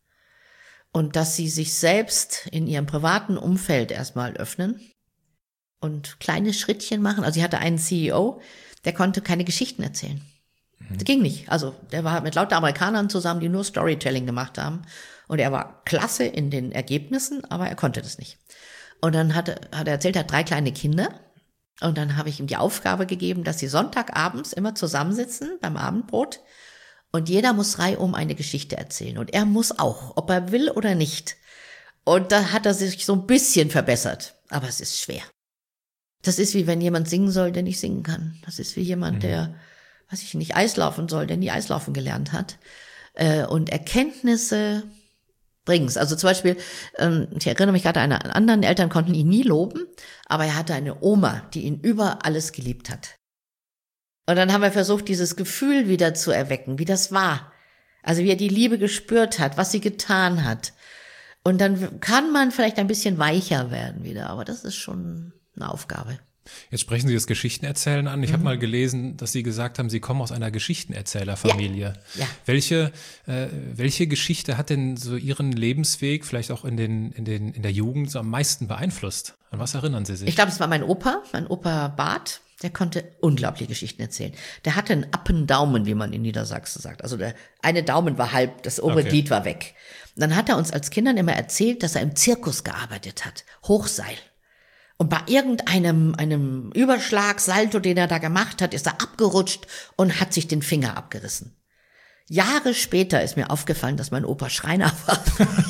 Und dass sie sich selbst in ihrem privaten Umfeld erstmal öffnen und kleine Schrittchen machen. Also ich hatte einen C E O, der konnte keine Geschichten erzählen. Das ging nicht. Also der war mit lauter Amerikanern zusammen, die nur Storytelling gemacht haben. Und er war klasse in den Ergebnissen, aber er konnte das nicht. Und dann hat, hat er erzählt, er hat drei kleine Kinder. Und dann habe ich ihm die Aufgabe gegeben, dass sie Sonntagabends immer zusammensitzen beim Abendbrot. Und jeder muss reihum eine Geschichte erzählen. Und er muss auch, ob er will oder nicht. Und da hat er sich so ein bisschen verbessert. Aber es ist schwer. Das ist wie wenn jemand singen soll, der nicht singen kann. Das ist wie jemand, mhm. der, weiß ich nicht, Eislaufen soll, der nie Eislaufen gelernt hat. Und Erkenntnisse bringen's. Also zum Beispiel, ich erinnere mich gerade an einen anderen, Eltern konnten ihn nie loben, aber er hatte eine Oma, die ihn über alles geliebt hat. Und dann haben wir versucht, dieses Gefühl wieder zu erwecken, wie das war. Also wie er die Liebe gespürt hat, was sie getan hat. Und dann kann man vielleicht ein bisschen weicher werden wieder, aber das ist schon eine Aufgabe. Jetzt sprechen Sie das Geschichtenerzählen an. Ich mhm. habe mal gelesen, dass Sie gesagt haben, Sie kommen aus einer Geschichtenerzählerfamilie. Ja. Ja. Welche, äh, welche Geschichte hat denn so Ihren Lebensweg, vielleicht auch in den, in den, in der Jugend, so am meisten beeinflusst? An was erinnern Sie sich? Ich glaube, es war mein Opa, mein Opa Bart. Der konnte unglaubliche Geschichten erzählen. Der hatte einen Appendaumen, wie man in Niedersachsen sagt. Also der eine Daumen war halb, das obere okay. Glied war weg. Und dann hat er uns als Kindern immer erzählt, dass er im Zirkus gearbeitet hat. Hochseil. Und bei irgendeinem einem Überschlag, Salto, den er da gemacht hat, ist er abgerutscht und hat sich den Finger abgerissen. Jahre später ist mir aufgefallen, dass mein Opa Schreiner war.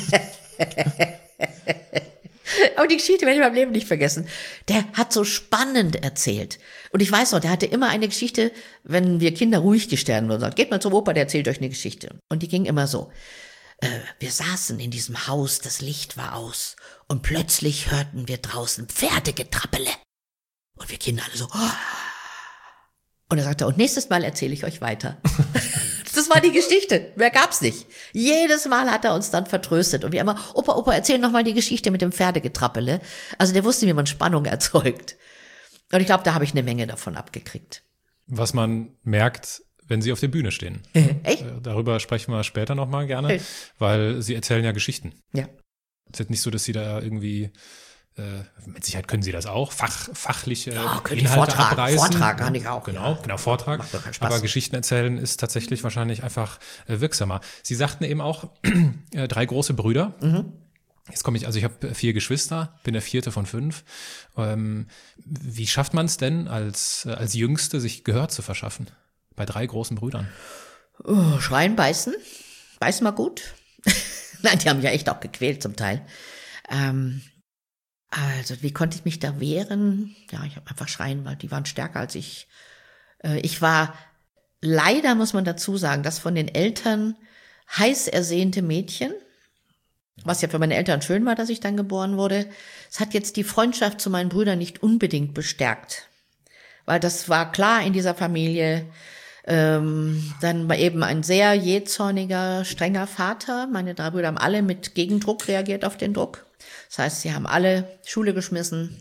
Aber die Geschichte werde ich in meinem Leben nicht vergessen. Der hat so spannend erzählt. Und ich weiß noch, der hatte immer eine Geschichte, wenn wir Kinder ruhig gestellt wurden. Sagt, geht mal zum Opa, der erzählt euch eine Geschichte. Und die ging immer so. Äh, wir saßen in diesem Haus, das Licht war aus. Und plötzlich hörten wir draußen Pferdegetrappele. Und wir Kinder alle so. Oh. Und er sagte, und nächstes Mal erzähle ich euch weiter. Das war die Geschichte. Mehr gab's nicht. Jedes Mal hat er uns dann vertröstet. Und wir immer, Opa, Opa, erzähl noch mal die Geschichte mit dem Pferdegetrappele. Also der wusste, wie man Spannung erzeugt. Und ich glaube, da habe ich eine Menge davon abgekriegt. Was man merkt, wenn Sie auf der Bühne stehen. Echt? Darüber sprechen wir später noch mal gerne, Echt? Weil Sie erzählen ja Geschichten. Ja. Es ist nicht so, dass Sie da irgendwie Äh, mit Sicherheit können Sie das auch, Fach, fachliche ja, Inhalte Vortrag, abreißen. Vortrag kann ich auch. Genau, ja. genau, Vortrag. Macht doch keinen Spaß. Aber Geschichten erzählen ist tatsächlich wahrscheinlich einfach äh, wirksamer. Sie sagten eben auch, äh, drei große Brüder. Mhm. Jetzt komme ich, also ich habe vier Geschwister, bin der vierte von fünf. Ähm, wie schafft man es denn, als, äh, als Jüngste sich Gehör zu verschaffen? Bei drei großen Brüdern? Oh, schreien, beißen. Beißen mal gut. Nein, die haben mich ja echt auch gequält zum Teil. Ähm, Also, wie konnte ich mich da wehren? Ja, ich habe einfach schreien, weil die waren stärker als ich. Ich war, leider muss man dazu sagen, das von den Eltern heiß ersehnte Mädchen, was ja für meine Eltern schön war, dass ich dann geboren wurde. Es hat jetzt die Freundschaft zu meinen Brüdern nicht unbedingt bestärkt. Weil das war klar in dieser Familie. Ähm, dann war eben ein sehr jähzorniger, strenger Vater. Meine drei Brüder haben alle mit Gegendruck reagiert auf den Druck. Das heißt, sie haben alle Schule geschmissen,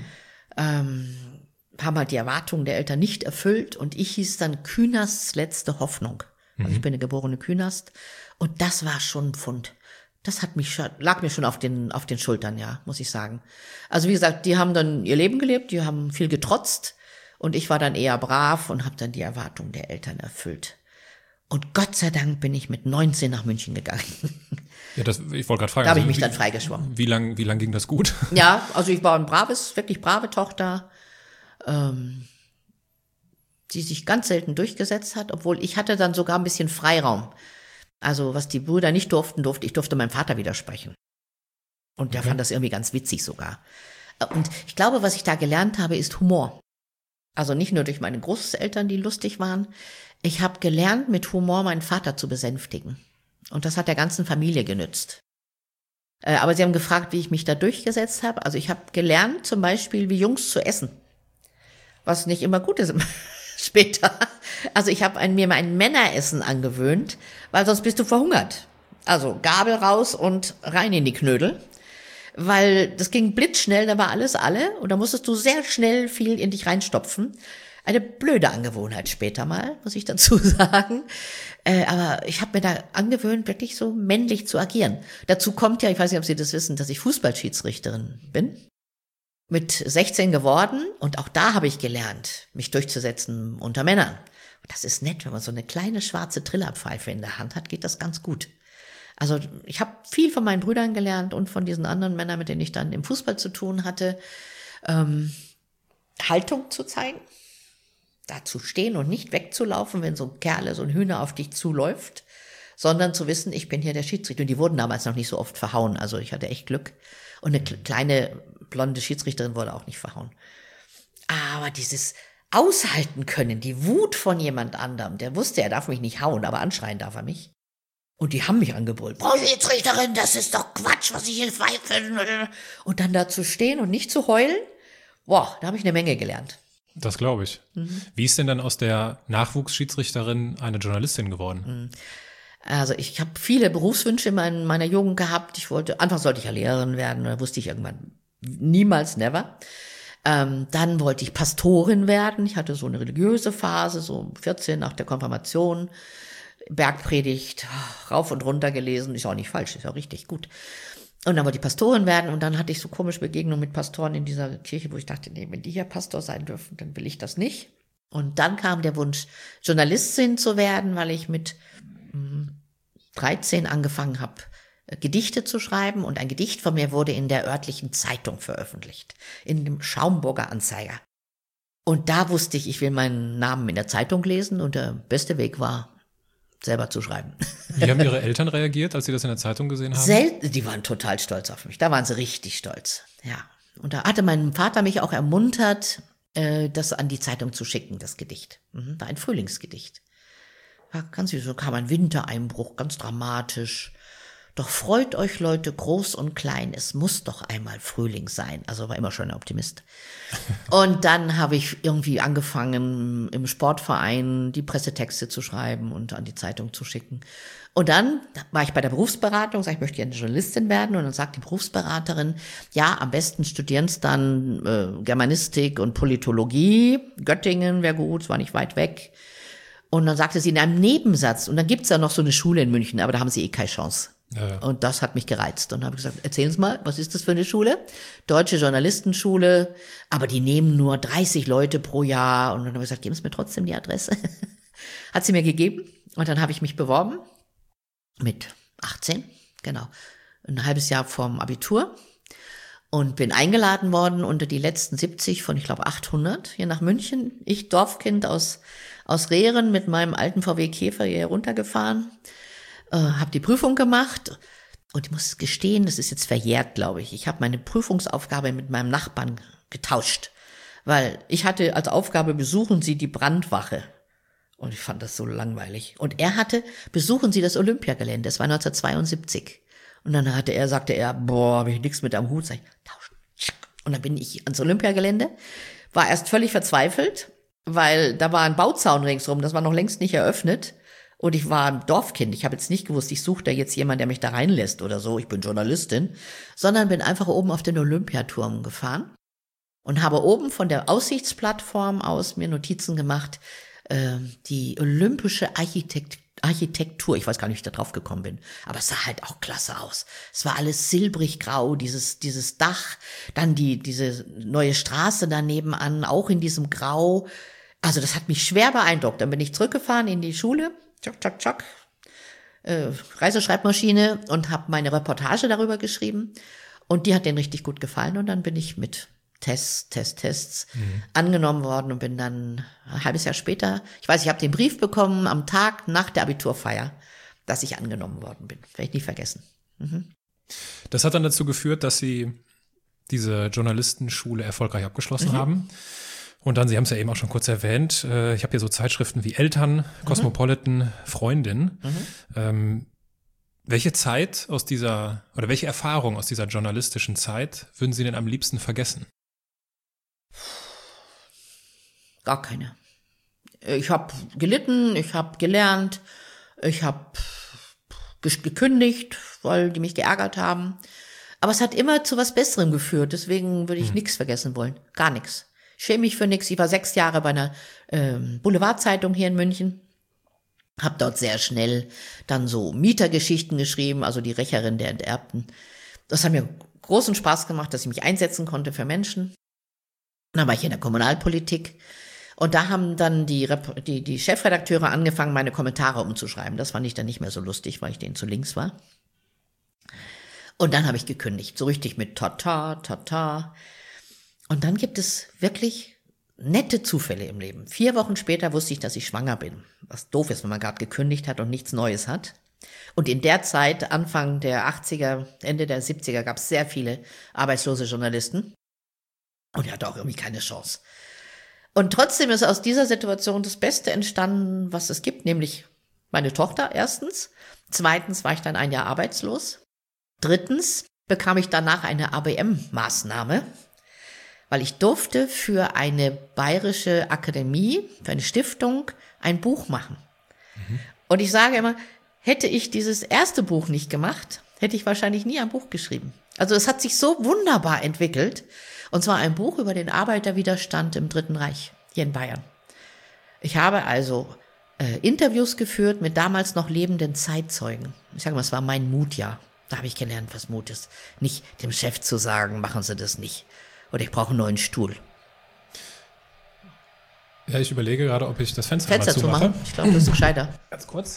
ähm, haben halt die Erwartungen der Eltern nicht erfüllt und ich hieß dann Kühnasts letzte Hoffnung. Also ich bin eine geborene Künast und das war schon ein Pfund. Das hat mich schon, lag mir schon auf den, auf den Schultern, ja, muss ich sagen. Also wie gesagt, die haben dann ihr Leben gelebt, die haben viel getrotzt und ich war dann eher brav und habe dann die Erwartungen der Eltern erfüllt. Und Gott sei Dank bin ich mit neunzehn nach München gegangen. Ja, das, ich wollte gerade fragen. Da habe also ich mich wie, dann freigeschwommen. Wie lang, wie lang ging das gut? Ja, also ich war ein braves, wirklich brave Tochter, ähm, die sich ganz selten durchgesetzt hat, obwohl ich hatte dann sogar ein bisschen Freiraum. Also was die Brüder nicht durften, durfte ich durfte meinem Vater widersprechen. Und der Okay. fand das irgendwie ganz witzig sogar. Und ich glaube, was ich da gelernt habe, ist Humor. Also nicht nur durch meine Großeltern, die lustig waren. Ich habe gelernt, mit Humor meinen Vater zu besänftigen. Und das hat der ganzen Familie genützt. Äh, aber sie haben gefragt, wie ich mich da durchgesetzt habe. Also ich habe gelernt, zum Beispiel, wie Jungs zu essen. Was nicht immer gut ist später. Also ich habe mir mal ein Männeressen angewöhnt, weil sonst bist du verhungert. Also Gabel raus und rein in die Knödel. Weil das ging blitzschnell, da war alles alle und da musstest du sehr schnell viel in dich reinstopfen. Eine blöde Angewohnheit später mal, muss ich dazu sagen. Äh, aber ich habe mir da angewöhnt, wirklich so männlich zu agieren. Dazu kommt ja, ich weiß nicht, ob Sie das wissen, dass ich Fußballschiedsrichterin bin. Mit sechzehn geworden und auch da habe ich gelernt, mich durchzusetzen unter Männern. Und das ist nett, wenn man so eine kleine schwarze Trillerpfeife in der Hand hat, geht das ganz gut. Also ich habe viel von meinen Brüdern gelernt und von diesen anderen Männern, mit denen ich dann im Fußball zu tun hatte, ähm, Haltung zu zeigen, da zu stehen und nicht wegzulaufen, wenn so ein Kerl, so ein Hühner auf dich zuläuft, sondern zu wissen, ich bin hier der Schiedsrichter. Und die wurden damals noch nicht so oft verhauen, also ich hatte echt Glück. Und eine kleine blonde Schiedsrichterin wurde auch nicht verhauen. Aber dieses Aushalten können, die Wut von jemand anderem, der wusste, er darf mich nicht hauen, aber anschreien darf er mich. Und die haben mich angebrüllt. Frau Schiedsrichterin, das ist doch Quatsch, was ich hier pfeife. Und dann da zu stehen und nicht zu heulen, boah, da habe ich eine Menge gelernt. Das glaube ich. Mhm. Wie ist denn dann aus der Nachwuchsschiedsrichterin eine Journalistin geworden? Also ich habe viele Berufswünsche in mein, meiner Jugend gehabt. Ich wollte, anfangs sollte ich ja Lehrerin werden, da wusste ich irgendwann niemals, never. Ähm, dann wollte ich Pastorin werden. Ich hatte so eine religiöse Phase, so vierzehn nach der Konfirmation. Bergpredigt, rauf und runter gelesen, ist auch nicht falsch, ist auch richtig gut. Und dann wollte ich Pastorin werden und dann hatte ich so komische Begegnungen mit Pastoren in dieser Kirche, wo ich dachte, nee, wenn die hier Pastor sein dürfen, dann will ich das nicht. Und dann kam der Wunsch, Journalistin zu werden, weil ich mit dreizehn angefangen habe, Gedichte zu schreiben und ein Gedicht von mir wurde in der örtlichen Zeitung veröffentlicht, in dem Schaumburger Anzeiger. Und da wusste ich, ich will meinen Namen in der Zeitung lesen und der beste Weg war, selber zu schreiben. Wie haben Ihre Eltern reagiert, als Sie das in der Zeitung gesehen haben? Selten, die waren total stolz auf mich. Da waren sie richtig stolz. Ja. Und da hatte mein Vater mich auch ermuntert, äh, das an die Zeitung zu schicken, das Gedicht. Mhm, war ein Frühlingsgedicht. Ja, ganz süß. So kam ein Wintereinbruch, ganz dramatisch. Doch freut euch, Leute, groß und klein, es muss doch einmal Frühling sein. Also war immer schon ein Optimist. Und dann habe ich irgendwie angefangen, im Sportverein die Pressetexte zu schreiben und an die Zeitung zu schicken. Und dann war ich bei der Berufsberatung, sag ich, möchte gerne Journalistin werden. Und dann sagt die Berufsberaterin, ja, am besten studieren es dann äh, Germanistik und Politologie. Göttingen wäre gut, es war nicht weit weg. Und dann sagte sie in einem Nebensatz, und dann gibt's ja noch so eine Schule in München, aber da haben sie eh keine Chance. Ja, ja. Und das hat mich gereizt. Und dann habe ich gesagt, erzählen Sie mal, was ist das für eine Schule? Deutsche Journalistenschule, aber die nehmen nur dreißig Leute pro Jahr. Und dann habe ich gesagt, geben Sie mir trotzdem die Adresse. Hat sie mir gegeben. Und dann habe ich mich beworben mit achtzehn, genau, ein halbes Jahr vorm Abitur. Und bin eingeladen worden unter die letzten siebzig von, ich glaube, achthundert hier nach München. Ich, Dorfkind aus, aus Rehren, mit meinem alten V W Käfer hier runtergefahren. Äh, habe die Prüfung gemacht und ich muss gestehen, das ist jetzt verjährt, glaube ich. Ich habe meine Prüfungsaufgabe mit meinem Nachbarn getauscht, weil ich hatte als Aufgabe, besuchen Sie die Brandwache. Und ich fand das so langweilig. Und er hatte, besuchen Sie das Olympiagelände. Das war neunzehnhundertzweiundsiebzig. Und dann hatte er, sagte er, boah, habe ich nichts mit am Hut. Sag ich, tauschen. Und dann bin ich ans Olympiagelände, war erst völlig verzweifelt, weil da war ein Bauzaun ringsrum, das war noch längst nicht eröffnet. Und ich war ein Dorfkind. Ich habe jetzt nicht gewusst, ich suche da jetzt jemanden, der mich da reinlässt oder so. Ich bin Journalistin. Sondern bin einfach oben auf den Olympiaturm gefahren und habe oben von der Aussichtsplattform aus mir Notizen gemacht, äh, die olympische Architekt Architektur. Ich weiß gar nicht, wie ich da drauf gekommen bin. Aber es sah halt auch klasse aus. Es war alles silbrig grau, dieses, dieses Dach, dann die, diese neue Straße da nebenan, auch in diesem Grau. Also das hat mich schwer beeindruckt. Dann bin ich zurückgefahren in die Schule. Tschak, tschak, tschak. Äh, Reiseschreibmaschine und habe meine Reportage darüber geschrieben. Und die hat denen richtig gut gefallen. Und dann bin ich mit Tests, Tests, Tests mhm. angenommen worden und bin dann ein halbes Jahr später, ich weiß, ich habe den Brief bekommen am Tag nach der Abiturfeier, dass ich angenommen worden bin. Werde ich nie vergessen. Mhm. Das hat dann dazu geführt, dass Sie diese Journalistenschule erfolgreich abgeschlossen mhm. haben. Und dann, Sie haben es ja eben auch schon kurz erwähnt, äh, ich habe hier so Zeitschriften wie Eltern, mhm. Cosmopolitan, Freundin. Mhm. Ähm, welche Zeit aus dieser, oder welche Erfahrung aus dieser journalistischen Zeit würden Sie denn am liebsten vergessen? Gar keine. Ich habe gelitten, ich habe gelernt, ich habe gekündigt, weil die mich geärgert haben. Aber es hat immer zu was Besserem geführt, deswegen würde ich hm. nichts vergessen wollen. Gar nichts. Ich schäme mich für nichts. Ich war sechs Jahre bei einer ähm, Boulevardzeitung hier in München. Hab dort sehr schnell dann so Mietergeschichten geschrieben, also die Rächerin der Enterbten. Das hat mir großen Spaß gemacht, dass ich mich einsetzen konnte für Menschen. Dann war ich in der Kommunalpolitik. Und da haben dann die, die, die Chefredakteure angefangen, meine Kommentare umzuschreiben. Das fand ich dann nicht mehr so lustig, weil ich denen zu links war. Und dann habe ich gekündigt, so richtig mit Tata, Tata. Und dann gibt es wirklich nette Zufälle im Leben. Vier Wochen später wusste ich, dass ich schwanger bin. Was doof ist, wenn man gerade gekündigt hat und nichts Neues hat. Und in der Zeit, Anfang der achtziger, Ende der siebziger, gab es sehr viele arbeitslose Journalisten. Und er hatte auch irgendwie keine Chance. Und trotzdem ist aus dieser Situation das Beste entstanden, was es gibt, nämlich meine Tochter erstens. Zweitens war ich dann ein Jahr arbeitslos. Drittens bekam ich danach eine A B M-Maßnahme, weil ich durfte für eine bayerische Akademie, für eine Stiftung, ein Buch machen. Mhm. Und ich sage immer, hätte ich dieses erste Buch nicht gemacht, hätte ich wahrscheinlich nie ein Buch geschrieben. Also es hat sich so wunderbar entwickelt. Und zwar ein Buch über den Arbeiterwiderstand im Dritten Reich hier in Bayern. Ich habe also äh, Interviews geführt mit damals noch lebenden Zeitzeugen. Ich sage mal, es war mein Mutjahr. Da habe ich gelernt, was Mut ist. Nicht dem Chef zu sagen, machen Sie das nicht. Oder ich brauche einen neuen Stuhl. Ja, ich überlege gerade, ob ich das Fenster, Fenster mal zumache. zu machen. Ich glaube, das ist gescheiter. Ganz kurz.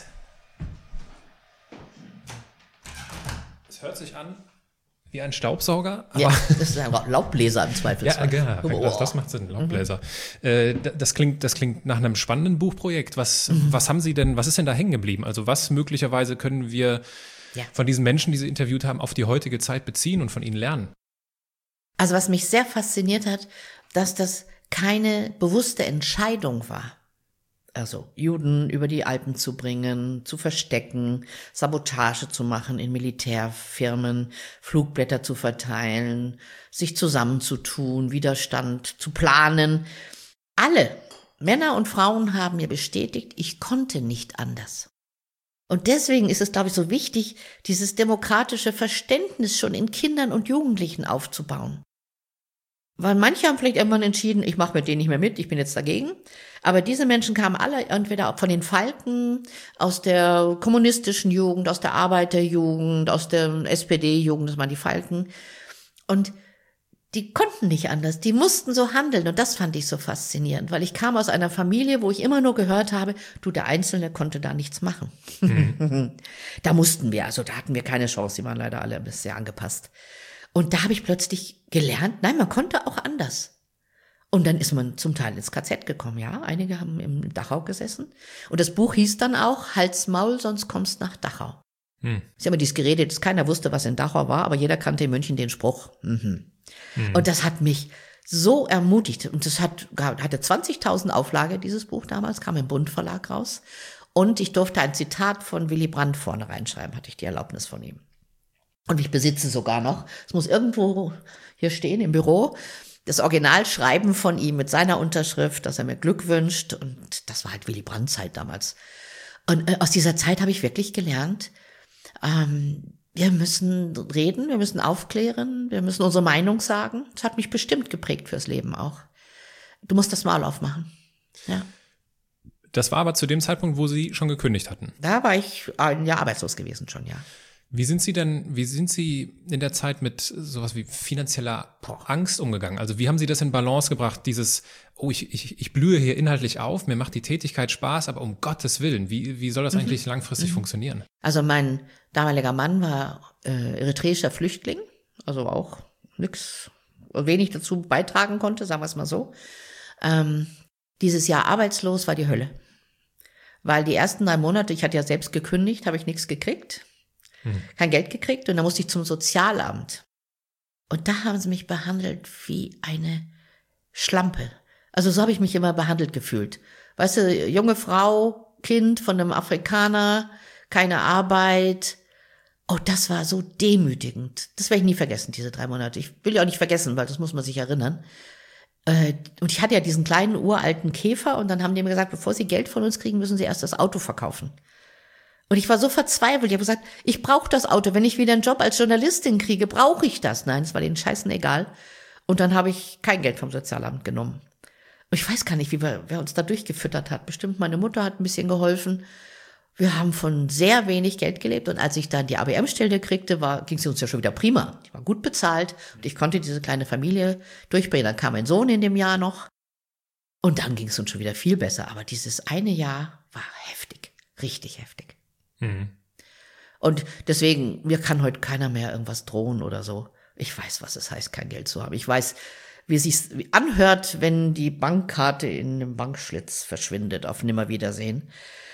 Es hört sich an wie ein Staubsauger. Aber ja, das ist ein Laubbläser im Zweifelsfall. Ja, genau. Das, das macht Sinn, Laubbläser. Mhm. Äh, das klingt, das klingt nach einem spannenden Buchprojekt. Was, mhm. was haben Sie denn, was ist denn da hängen geblieben? Also was möglicherweise können wir ja. von diesen Menschen, die Sie interviewt haben, auf die heutige Zeit beziehen und von ihnen lernen? Also was mich sehr fasziniert hat, dass das keine bewusste Entscheidung war. Also Juden über die Alpen zu bringen, zu verstecken, Sabotage zu machen in Militärfirmen, Flugblätter zu verteilen, sich zusammenzutun, Widerstand zu planen. Alle, Männer und Frauen, haben mir bestätigt, ich konnte nicht anders. Und deswegen ist es, glaube ich, so wichtig, dieses demokratische Verständnis schon in Kindern und Jugendlichen aufzubauen. Weil manche haben vielleicht irgendwann entschieden, ich mache mit denen nicht mehr mit, ich bin jetzt dagegen. Aber diese Menschen kamen alle entweder von den Falken, aus der kommunistischen Jugend, aus der Arbeiterjugend, aus der S P D-Jugend, das waren die Falken. Und die konnten nicht anders, die mussten so handeln. Und das fand ich so faszinierend, weil ich kam aus einer Familie, wo ich immer nur gehört habe, du, der Einzelne konnte da nichts machen. Mhm. Da mussten wir, also da hatten wir keine Chance, die waren leider alle ein bisschen sehr angepasst. Und da habe ich plötzlich gelernt, nein, man konnte auch anders. Und dann ist man zum Teil ins K Z gekommen, ja. Einige haben im Dachau gesessen. Und das Buch hieß dann auch, Halt's Maul, sonst kommst nach Dachau. Hm. Ich habe immer dies geredet, dass keiner wusste, was in Dachau war, aber jeder kannte in München den Spruch. Mhm. Hm. Und das hat mich so ermutigt. Und das hat, hatte zwanzigtausend Auflage, dieses Buch damals, kam im Bund Verlag raus. Und ich durfte ein Zitat von Willy Brandt vorne reinschreiben, hatte ich die Erlaubnis von ihm. Und ich besitze sogar noch, es muss irgendwo hier stehen im Büro, das Originalschreiben von ihm mit seiner Unterschrift, dass er mir Glück wünscht. Und das war halt Willy Brandt-Zeit damals. Und äh, aus dieser Zeit habe ich wirklich gelernt, ähm, wir müssen reden, wir müssen aufklären, wir müssen unsere Meinung sagen. Das hat mich bestimmt geprägt fürs Leben auch. Du musst das Maul aufmachen. Ja. Das war aber zu dem Zeitpunkt, wo Sie schon gekündigt hatten. Da war ich ein Jahr arbeitslos gewesen schon, ja. Wie sind Sie denn, wie sind Sie in der Zeit mit sowas wie finanzieller Angst umgegangen? Also wie haben Sie das in Balance gebracht, dieses, oh, ich, ich, ich blühe hier inhaltlich auf, mir macht die Tätigkeit Spaß, aber um Gottes Willen, wie, wie soll das eigentlich mhm. langfristig mhm. funktionieren? Also mein damaliger Mann war äh, eritreischer Flüchtling, also auch nix, wenig dazu beitragen konnte, sagen wir es mal so. Ähm, dieses Jahr arbeitslos war die Hölle. Weil die ersten drei Monate, ich hatte ja selbst gekündigt, habe ich nichts gekriegt. Kein Geld gekriegt und dann musste ich zum Sozialamt. Und da haben sie mich behandelt wie eine Schlampe. Also so habe ich mich immer behandelt gefühlt. Weißt du, junge Frau, Kind von einem Afrikaner, keine Arbeit. Oh, das war so demütigend. Das werde ich nie vergessen, diese drei Monate. Ich will ja auch nicht vergessen, weil das muss man sich erinnern. Und ich hatte ja diesen kleinen uralten Käfer und dann haben die mir gesagt, bevor sie Geld von uns kriegen, müssen sie erst das Auto verkaufen. Und ich war so verzweifelt. Ich habe gesagt, ich brauche das Auto. Wenn ich wieder einen Job als Journalistin kriege, brauche ich das. Nein, es war denen scheißen egal. Und dann habe ich kein Geld vom Sozialamt genommen. Und ich weiß gar nicht, wie wir, wer uns da durchgefüttert hat. Bestimmt meine Mutter hat ein bisschen geholfen. Wir haben von sehr wenig Geld gelebt. Und als ich dann die A B M-Stelle kriegte, war, ging es uns ja schon wieder prima. Die war gut bezahlt. Und ich konnte diese kleine Familie durchbringen. Dann kam mein Sohn in dem Jahr noch. Und dann ging es uns schon wieder viel besser. Aber dieses eine Jahr war heftig. Richtig heftig. Mhm. Und deswegen, mir kann heute keiner mehr irgendwas drohen oder so. Ich weiß, was es heißt, kein Geld zu haben. Ich weiß, wie es sich anhört, wenn die Bankkarte in einem Bankschlitz verschwindet, auf Nimmerwiedersehen.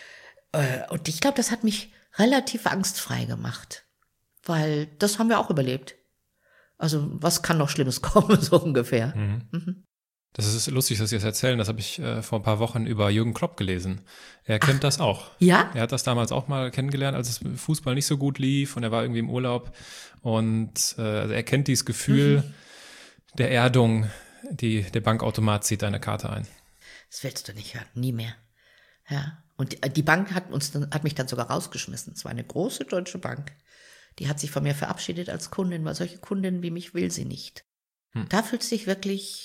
Und ich glaube, das hat mich relativ angstfrei gemacht. Weil das haben wir auch überlebt. Also, was kann noch Schlimmes kommen, so ungefähr. Mhm. Mhm. Das ist lustig, dass Sie das erzählen. Das habe ich äh, vor ein paar Wochen über Jürgen Klopp gelesen. Er kennt Ach, das auch. Ja? Er hat das damals auch mal kennengelernt, als es Fußball nicht so gut lief und er war irgendwie im Urlaub. Und äh, also er kennt dieses Gefühl mhm. der Erdung, die, der Bankautomat zieht deine Karte ein. Das willst du nicht hören, nie mehr. Ja. Und die, die Bank hat uns dann, hat mich dann sogar rausgeschmissen. Es war eine große deutsche Bank. Die hat sich von mir verabschiedet als Kundin, weil solche Kundinnen wie mich will sie nicht. Hm. Da fühlt sich wirklich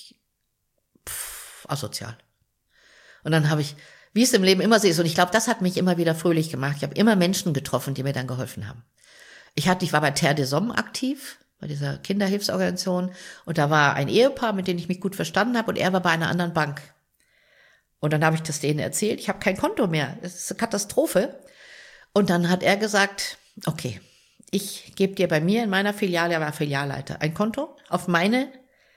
Pff, asozial. Und dann habe ich, wie es im Leben immer so ist, und ich glaube, das hat mich immer wieder fröhlich gemacht. Ich habe immer Menschen getroffen, die mir dann geholfen haben. Ich hatte, ich war bei Terre des Hommes aktiv, bei dieser Kinderhilfsorganisation, und da war ein Ehepaar, mit dem ich mich gut verstanden habe, und er war bei einer anderen Bank. Und dann habe ich das denen erzählt, ich habe kein Konto mehr, es ist eine Katastrophe. Und dann hat er gesagt, okay, ich gebe dir bei mir in meiner Filiale, er war Filialleiter, ein Konto auf meine,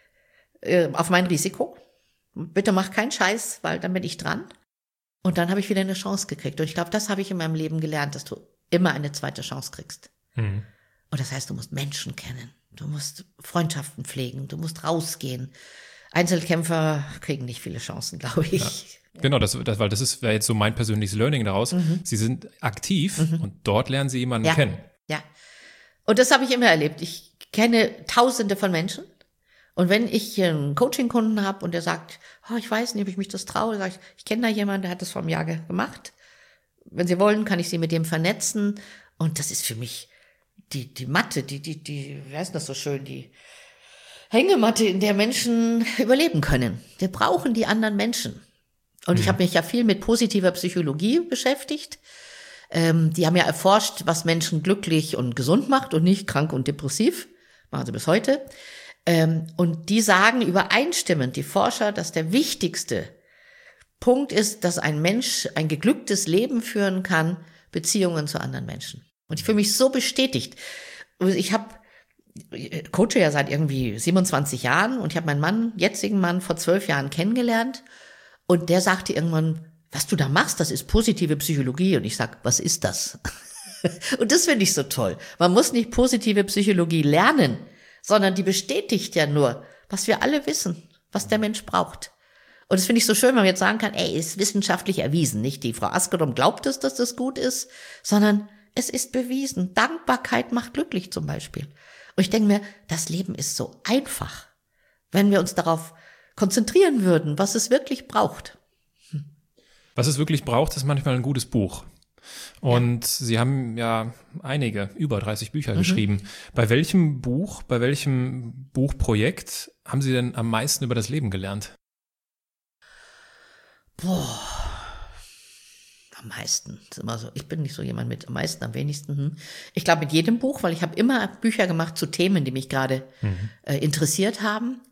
äh, auf mein Risiko. Bitte mach keinen Scheiß, weil dann bin ich dran. Und dann habe ich wieder eine Chance gekriegt. Und ich glaube, das habe ich in meinem Leben gelernt, dass du immer eine zweite Chance kriegst. Mhm. Und das heißt, du musst Menschen kennen. Du musst Freundschaften pflegen. Du musst rausgehen. Einzelkämpfer kriegen nicht viele Chancen, glaube ich. Ja. Genau, das, das, weil das ist jetzt so mein persönliches Learning daraus. Mhm. Sie sind aktiv mhm. und dort lernen Sie jemanden ja. kennen. Ja, und das habe ich immer erlebt. Ich kenne Tausende von Menschen. Und wenn ich einen Coaching-Kunden habe und der sagt, oh, ich weiß nicht, ob ich mich das traue, sage ich, ich kenne da jemanden, der hat das vor einem Jahr gemacht. Wenn Sie wollen, kann ich Sie mit dem vernetzen. Und das ist für mich die, die Matte, die, die, die, wie heißt das so schön, die Hängematte, in der Menschen überleben können. Wir brauchen die anderen Menschen. Und mhm. ich habe mich ja viel mit positiver Psychologie beschäftigt. Ähm, die haben ja erforscht, was Menschen glücklich und gesund macht und nicht krank und depressiv. Machen sie bis heute. Ähm, und die sagen übereinstimmend, die Forscher, dass der wichtigste Punkt ist, dass ein Mensch ein geglücktes Leben führen kann, Beziehungen zu anderen Menschen. Und ich fühle mich so bestätigt. Ich habe coache ja seit irgendwie siebenundzwanzig Jahren und ich habe meinen Mann, jetzigen Mann, vor zwölf Jahren kennengelernt und der sagte irgendwann, was du da machst, das ist positive Psychologie. Und ich sag, was ist das? Und das finde ich so toll. Man muss nicht positive Psychologie lernen, sondern die bestätigt ja nur, was wir alle wissen, was der Mensch braucht. Und das finde ich so schön, wenn man jetzt sagen kann, ey, ist wissenschaftlich erwiesen. Nicht die Frau Askedom glaubt es, dass das gut ist, sondern es ist bewiesen. Dankbarkeit macht glücklich zum Beispiel. Und ich denke mir, das Leben ist so einfach, wenn wir uns darauf konzentrieren würden, was es wirklich braucht. Was es wirklich braucht, ist manchmal ein gutes Buch. Und ja. Sie haben ja einige, über dreißig Bücher mhm. geschrieben. Bei welchem Buch, bei welchem Buchprojekt haben Sie denn am meisten über das Leben gelernt? Boah, am meisten. Das ist immer so. Ich bin nicht so jemand mit am meisten, am wenigsten. Hm. Ich glaube mit jedem Buch, weil ich habe immer Bücher gemacht zu Themen, die mich gerade mhm. äh, interessiert haben.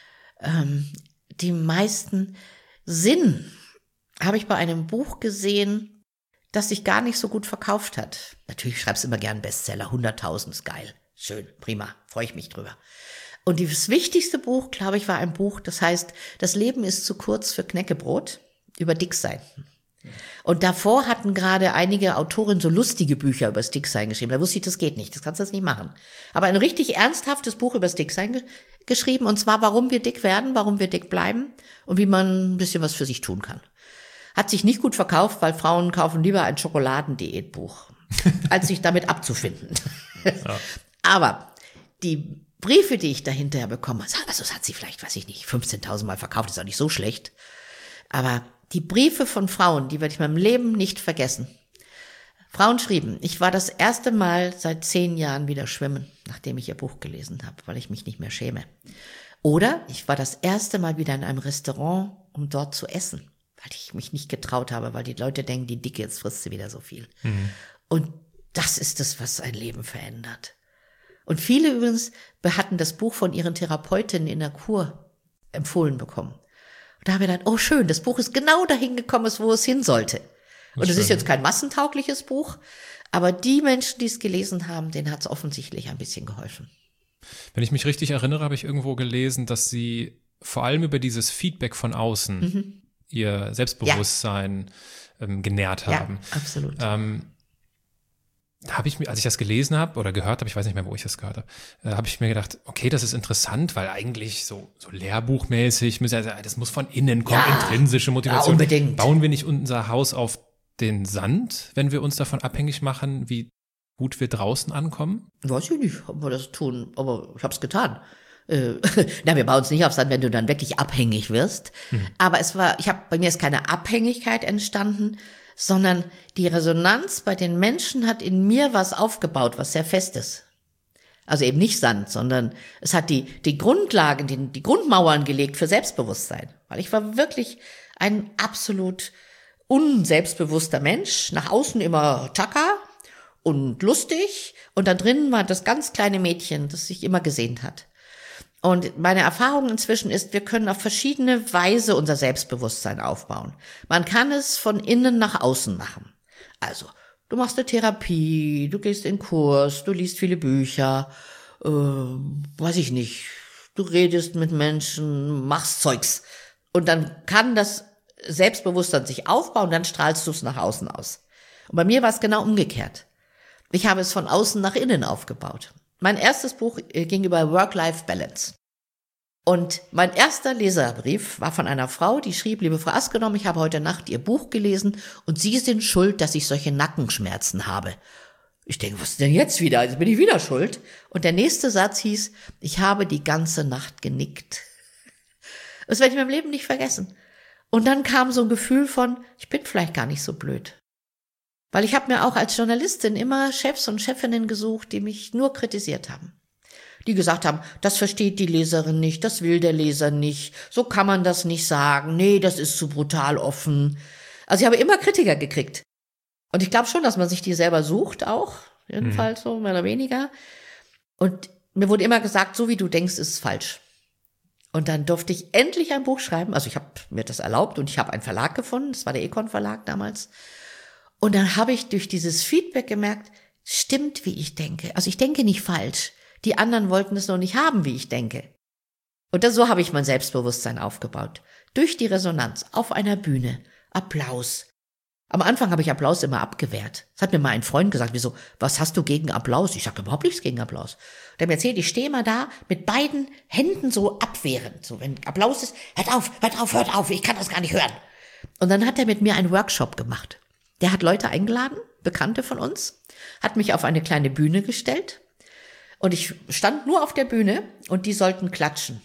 Ähm, die meisten Sinn habe ich bei einem Buch gesehen, das sich gar nicht so gut verkauft hat. Natürlich schreibst du immer gern Bestseller, hunderttausend ist geil, schön, prima, freue ich mich drüber. Und das wichtigste Buch, glaube ich, war ein Buch, das heißt, das Leben ist zu kurz für Knäckebrot, über Dicksein. Und davor hatten gerade einige Autorinnen so lustige Bücher über das Dicksein geschrieben. Da wusste ich, das geht nicht, das kannst du jetzt nicht machen. Aber ein richtig ernsthaftes Buch über das Dicksein ge- geschrieben, und zwar, warum wir dick werden, warum wir dick bleiben und wie man ein bisschen was für sich tun kann. Hat sich nicht gut verkauft, weil Frauen kaufen lieber ein Schokoladendiätbuch, als sich damit abzufinden. Ja. Aber die Briefe, die ich da hinterher bekomme, also das hat sie vielleicht, weiß ich nicht, fünfzehntausend Mal verkauft, ist auch nicht so schlecht. Aber die Briefe von Frauen, die werde ich in meinem Leben nicht vergessen. Frauen schrieben, ich war das erste Mal seit zehn Jahren wieder schwimmen, nachdem ich ihr Buch gelesen habe, weil ich mich nicht mehr schäme. Oder ich war das erste Mal wieder in einem Restaurant, um dort zu essen, weil ich mich nicht getraut habe, weil die Leute denken, die Dicke, jetzt frisst sie wieder so viel. Mhm. Und das ist es, was ein Leben verändert. Und viele übrigens hatten das Buch von ihren Therapeutinnen in der Kur empfohlen bekommen. Und da habe ich gedacht, oh schön, das Buch ist genau dahin gekommen, wo es hin sollte. Und es ist jetzt kein massentaugliches Buch, aber die Menschen, die es gelesen haben, denen hat es offensichtlich ein bisschen geholfen. Wenn ich mich richtig erinnere, habe ich irgendwo gelesen, dass Sie vor allem über dieses Feedback von außen mhm. Ihr Selbstbewusstsein ja. ähm, genährt haben. Ja, absolut. Ähm, da habe ich mir, als ich das gelesen habe oder gehört habe, ich weiß nicht mehr, wo ich das gehört habe, äh, habe ich mir gedacht, okay, das ist interessant, weil eigentlich so, so lehrbuchmäßig, das muss von innen kommen, ja, intrinsische Motivation. Ja, unbedingt. Bauen wir nicht unser Haus auf den Sand, wenn wir uns davon abhängig machen, wie gut wir draußen ankommen? Weiß ich nicht, ob wir das tun, aber ich habe es getan. Äh, na, wir bauen es nicht auf Sand, wenn du dann wirklich abhängig wirst. Hm. Aber es war, ich habe, bei mir ist keine Abhängigkeit entstanden, sondern die Resonanz bei den Menschen hat in mir was aufgebaut, was sehr fest ist. Also eben nicht Sand, sondern es hat die, die Grundlagen, die, die Grundmauern gelegt für Selbstbewusstsein. Weil ich war wirklich ein absolut unselbstbewusster Mensch, nach außen immer tacker und lustig, und da drinnen war das ganz kleine Mädchen, das sich immer gesehnt hat. Und meine Erfahrung inzwischen ist, wir können auf verschiedene Weise unser Selbstbewusstsein aufbauen. Man kann es von innen nach außen machen. Also, du machst eine Therapie, du gehst in Kurs, du liest viele Bücher, äh, weiß ich nicht, du redest mit Menschen, machst Zeugs. Und dann kann das Selbstbewusstsein sich aufbauen, dann strahlst du es nach außen aus. Und bei mir war es genau umgekehrt. Ich habe es von außen nach innen aufgebaut. Mein erstes Buch ging über Work-Life-Balance. Und mein erster Leserbrief war von einer Frau, die schrieb, liebe Frau Askenom, ich habe heute Nacht Ihr Buch gelesen und Sie sind schuld, dass ich solche Nackenschmerzen habe. Ich denke, was ist denn jetzt wieder? Jetzt bin ich wieder schuld. Und der nächste Satz hieß, ich habe die ganze Nacht genickt. Das werde ich in meinem Leben nicht vergessen. Und dann kam so ein Gefühl von, ich bin vielleicht gar nicht so blöd. Weil ich habe mir auch als Journalistin immer Chefs und Chefinnen gesucht, die mich nur kritisiert haben. Die gesagt haben, das versteht die Leserin nicht, das will der Leser nicht, so kann man das nicht sagen, nee, das ist zu brutal offen. Also ich habe immer Kritiker gekriegt. Und ich glaube schon, dass man sich die selber sucht auch, jedenfalls so mehr oder weniger. Und mir wurde immer gesagt, so wie du denkst, ist es falsch. Und dann durfte ich endlich ein Buch schreiben, also ich habe mir das erlaubt und ich habe einen Verlag gefunden, das war der Econ Verlag damals. Und dann habe ich durch dieses Feedback gemerkt, stimmt, wie ich denke. Also ich denke nicht falsch. Die anderen wollten es noch nicht haben, wie ich denke. Und das, so habe ich mein Selbstbewusstsein aufgebaut. Durch die Resonanz auf einer Bühne. Applaus. Am Anfang habe ich Applaus immer abgewehrt. Das hat mir mal ein Freund gesagt, wieso, was hast du gegen Applaus? Ich sagte überhaupt nichts gegen Applaus. Der hat mir erzählt, ich stehe mal da mit beiden Händen so abwehrend. So, wenn Applaus ist, hört auf, hört auf, hört auf, ich kann das gar nicht hören. Und dann hat er mit mir einen Workshop gemacht. Der hat Leute eingeladen, Bekannte von uns, hat mich auf eine kleine Bühne gestellt und ich stand nur auf der Bühne und die sollten klatschen.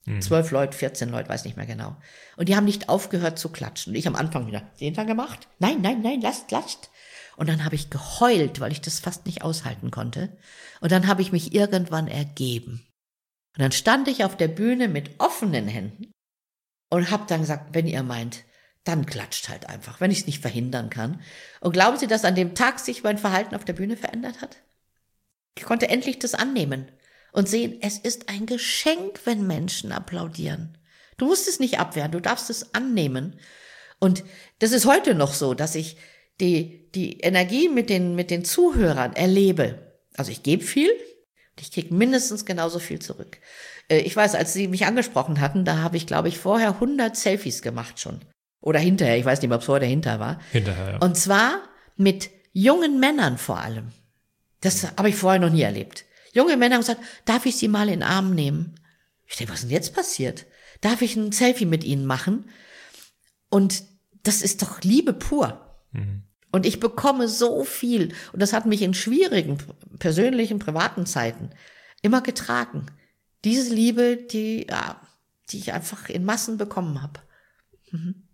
Zwölf mhm. Leute, vierzehn Leute, weiß nicht mehr genau. Und die haben nicht aufgehört zu klatschen. Und ich am Anfang wieder, den da gemacht? Nein, nein, nein, lasst, lasst. Und dann habe ich geheult, weil ich das fast nicht aushalten konnte. Und dann habe ich mich irgendwann ergeben. Und dann stand ich auf der Bühne mit offenen Händen und habe dann gesagt, wenn ihr meint, dann klatscht halt einfach, wenn ich es nicht verhindern kann. Und glauben Sie, dass an dem Tag sich mein Verhalten auf der Bühne verändert hat? Ich konnte endlich das annehmen und sehen, es ist ein Geschenk, wenn Menschen applaudieren. Du musst es nicht abwehren, du darfst es annehmen. Und das ist heute noch so, dass ich die, die Energie mit den, mit den Zuhörern erlebe. Also ich gebe viel, ich kriege mindestens genauso viel zurück. Ich weiß, als Sie mich angesprochen hatten, da habe ich, glaube ich, vorher hundert Selfies gemacht schon. Oder hinterher, ich weiß nicht mehr, ob es vorher oder hinterher war. Hinterher, ja. Und zwar mit jungen Männern vor allem. Das habe ich vorher noch nie erlebt. Junge Männer haben gesagt, darf ich Sie mal in den Arm nehmen? Ich denke, was ist denn jetzt passiert? Darf ich ein Selfie mit Ihnen machen? Und das ist doch Liebe pur. Mhm. Und ich bekomme so viel. Und das hat mich in schwierigen, persönlichen, privaten Zeiten immer getragen. Diese Liebe, die, ja, die ich einfach in Massen bekommen habe. Mhm.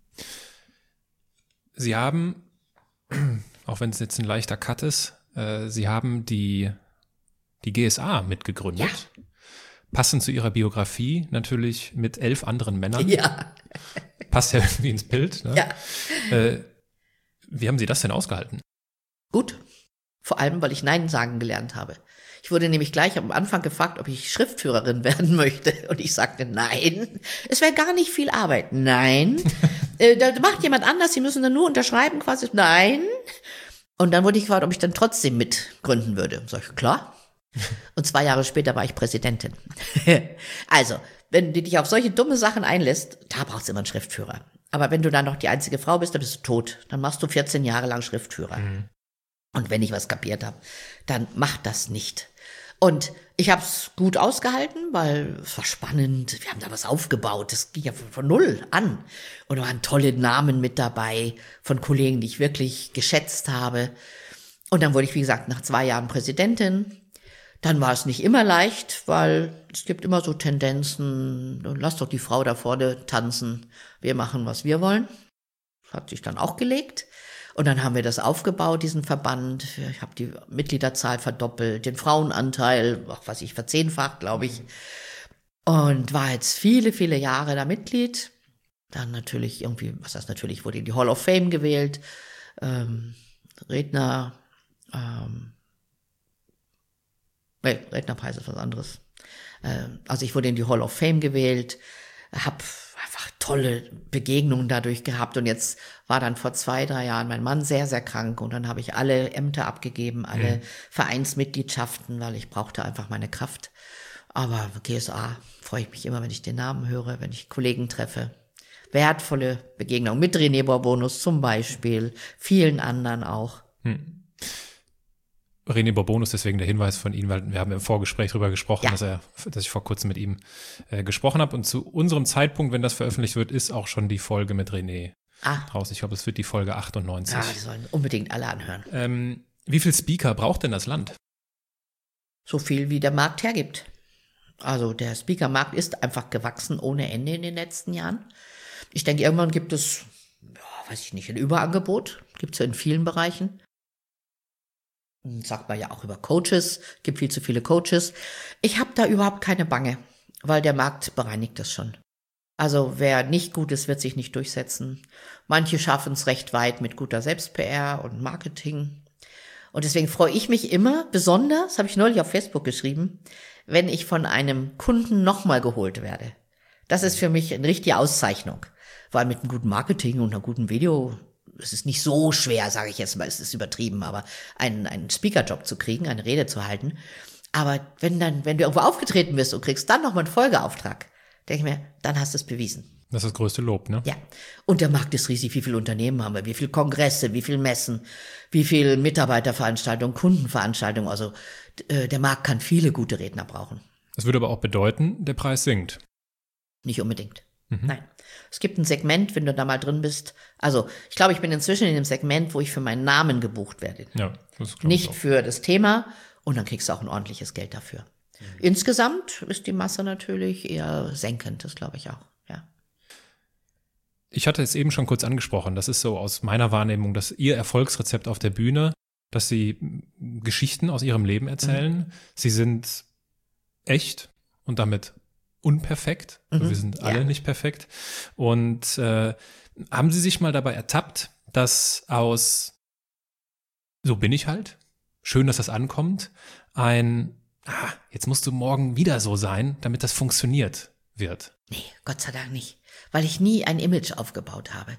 Sie haben, auch wenn es jetzt ein leichter Cut ist, äh, Sie haben die, die G S A mitgegründet. Ja. Passend zu Ihrer Biografie natürlich mit elf anderen Männern. Ja. Passt ja irgendwie ins Bild. Ne? Ja. Äh, wie haben Sie das denn ausgehalten? Gut. Vor allem, weil ich Nein sagen gelernt habe. Ich wurde nämlich gleich am Anfang gefragt, ob ich Schriftführerin werden möchte. Und ich sagte, nein, es wäre gar nicht viel Arbeit. Nein, äh, da macht jemand anders, Sie müssen dann nur unterschreiben quasi. Nein. Und dann wurde ich gefragt, ob ich dann trotzdem mitgründen würde. Sag ich, klar. Und zwei Jahre später war ich Präsidentin. Also, wenn du dich auf solche dumme Sachen einlässt, da brauchst du immer einen Schriftführer. Aber wenn du dann noch die einzige Frau bist, dann bist du tot. Dann machst du vierzehn Jahre lang Schriftführer. Mhm. Und wenn ich was kapiert habe, dann mach das nicht. Und ich habe es gut ausgehalten, weil es war spannend. Wir haben da was aufgebaut. Das ging ja von, von null an. Und da waren tolle Namen mit dabei von Kollegen, die ich wirklich geschätzt habe. Und dann wurde ich, wie gesagt, nach zwei Jahren Präsidentin. Dann war es nicht immer leicht, weil es gibt immer so Tendenzen, lass doch die Frau da vorne tanzen, wir machen, was wir wollen. Das hat sich dann auch gelegt. Und dann haben wir das aufgebaut, diesen Verband. Ich habe die Mitgliederzahl verdoppelt, den Frauenanteil, ach, was ich, verzehnfacht, glaube ich. Und war jetzt viele, viele Jahre da Mitglied. Dann natürlich irgendwie, was heißt natürlich, wurde in die Hall of Fame gewählt. Ähm, Redner, ähm, nee, Rednerpreis ist was anderes. Ähm, also ich wurde in die Hall of Fame gewählt, habe einfach tolle Begegnungen dadurch gehabt. Und jetzt war dann vor zwei, drei Jahren mein Mann sehr, sehr krank. Und dann habe ich alle Ämter abgegeben, alle mhm. Vereinsmitgliedschaften, weil ich brauchte einfach meine Kraft. Aber G S A freue ich mich immer, wenn ich den Namen höre, wenn ich Kollegen treffe. Wertvolle Begegnungen mit René Bourbonus zum Beispiel, vielen anderen auch. Hm. René Bourbonus, deswegen der Hinweis von Ihnen, weil wir haben im Vorgespräch darüber gesprochen, ja. dass er, dass ich vor kurzem mit ihm äh, gesprochen habe. Und zu unserem Zeitpunkt, wenn das veröffentlicht wird, ist auch schon die Folge mit René ah. draußen. Ich glaube, es wird die Folge achtundneunzig. Ja, die sollen unbedingt alle anhören. Ähm, wie viel Speaker braucht denn das Land? So viel, wie der Markt hergibt. Also der Speakermarkt ist einfach gewachsen ohne Ende in den letzten Jahren. Ich denke, irgendwann gibt es, ja, weiß ich nicht, ein Überangebot. Gibt es ja in vielen Bereichen. Sagt man ja auch über Coaches, gibt viel zu viele Coaches. Ich habe da überhaupt keine Bange, weil der Markt bereinigt das schon. Also wer nicht gut ist, wird sich nicht durchsetzen. Manche schaffen es recht weit mit guter Selbst-P R und Marketing. Und deswegen freue ich mich immer, besonders, habe ich neulich auf Facebook geschrieben, wenn ich von einem Kunden nochmal geholt werde. Das ist für mich eine richtige Auszeichnung, weil mit einem guten Marketing und einem guten Video, es ist nicht so schwer, sage ich jetzt mal, es ist übertrieben, aber einen, einen Speaker-Job zu kriegen, eine Rede zu halten. Aber wenn dann, wenn du irgendwo aufgetreten bist und kriegst dann nochmal einen Folgeauftrag, denke ich mir, dann hast du es bewiesen. Das ist das größte Lob, ne? Ja. Und der Markt ist riesig. Wie viele Unternehmen haben wir? Wie viele Kongresse? Wie viele Messen? Wie viele Mitarbeiterveranstaltungen, Kundenveranstaltungen? Also äh, der Markt kann viele gute Redner brauchen. Das würde aber auch bedeuten, der Preis sinkt. Nicht unbedingt. Mhm. Nein. Es gibt ein Segment, wenn du da mal drin bist. Also ich glaube, ich bin inzwischen in dem Segment, wo ich für meinen Namen gebucht werde. Ja, das Nicht für das Thema. Und dann kriegst du auch ein ordentliches Geld dafür. Insgesamt ist die Masse natürlich eher senkend, das glaube ich auch, ja. Ich hatte es eben schon kurz angesprochen, das ist so aus meiner Wahrnehmung, dass Ihr Erfolgsrezept auf der Bühne, dass Sie Geschichten aus Ihrem Leben erzählen. Mhm. Sie sind echt und damit unperfekt. Mhm. Wir sind alle ja. nicht perfekt. Und äh, haben Sie sich mal dabei ertappt, dass aus so bin ich halt, schön, dass das ankommt, ein ah, jetzt musst du morgen wieder so sein, damit das funktioniert wird? Nee, Gott sei Dank nicht, weil ich nie ein Image aufgebaut habe.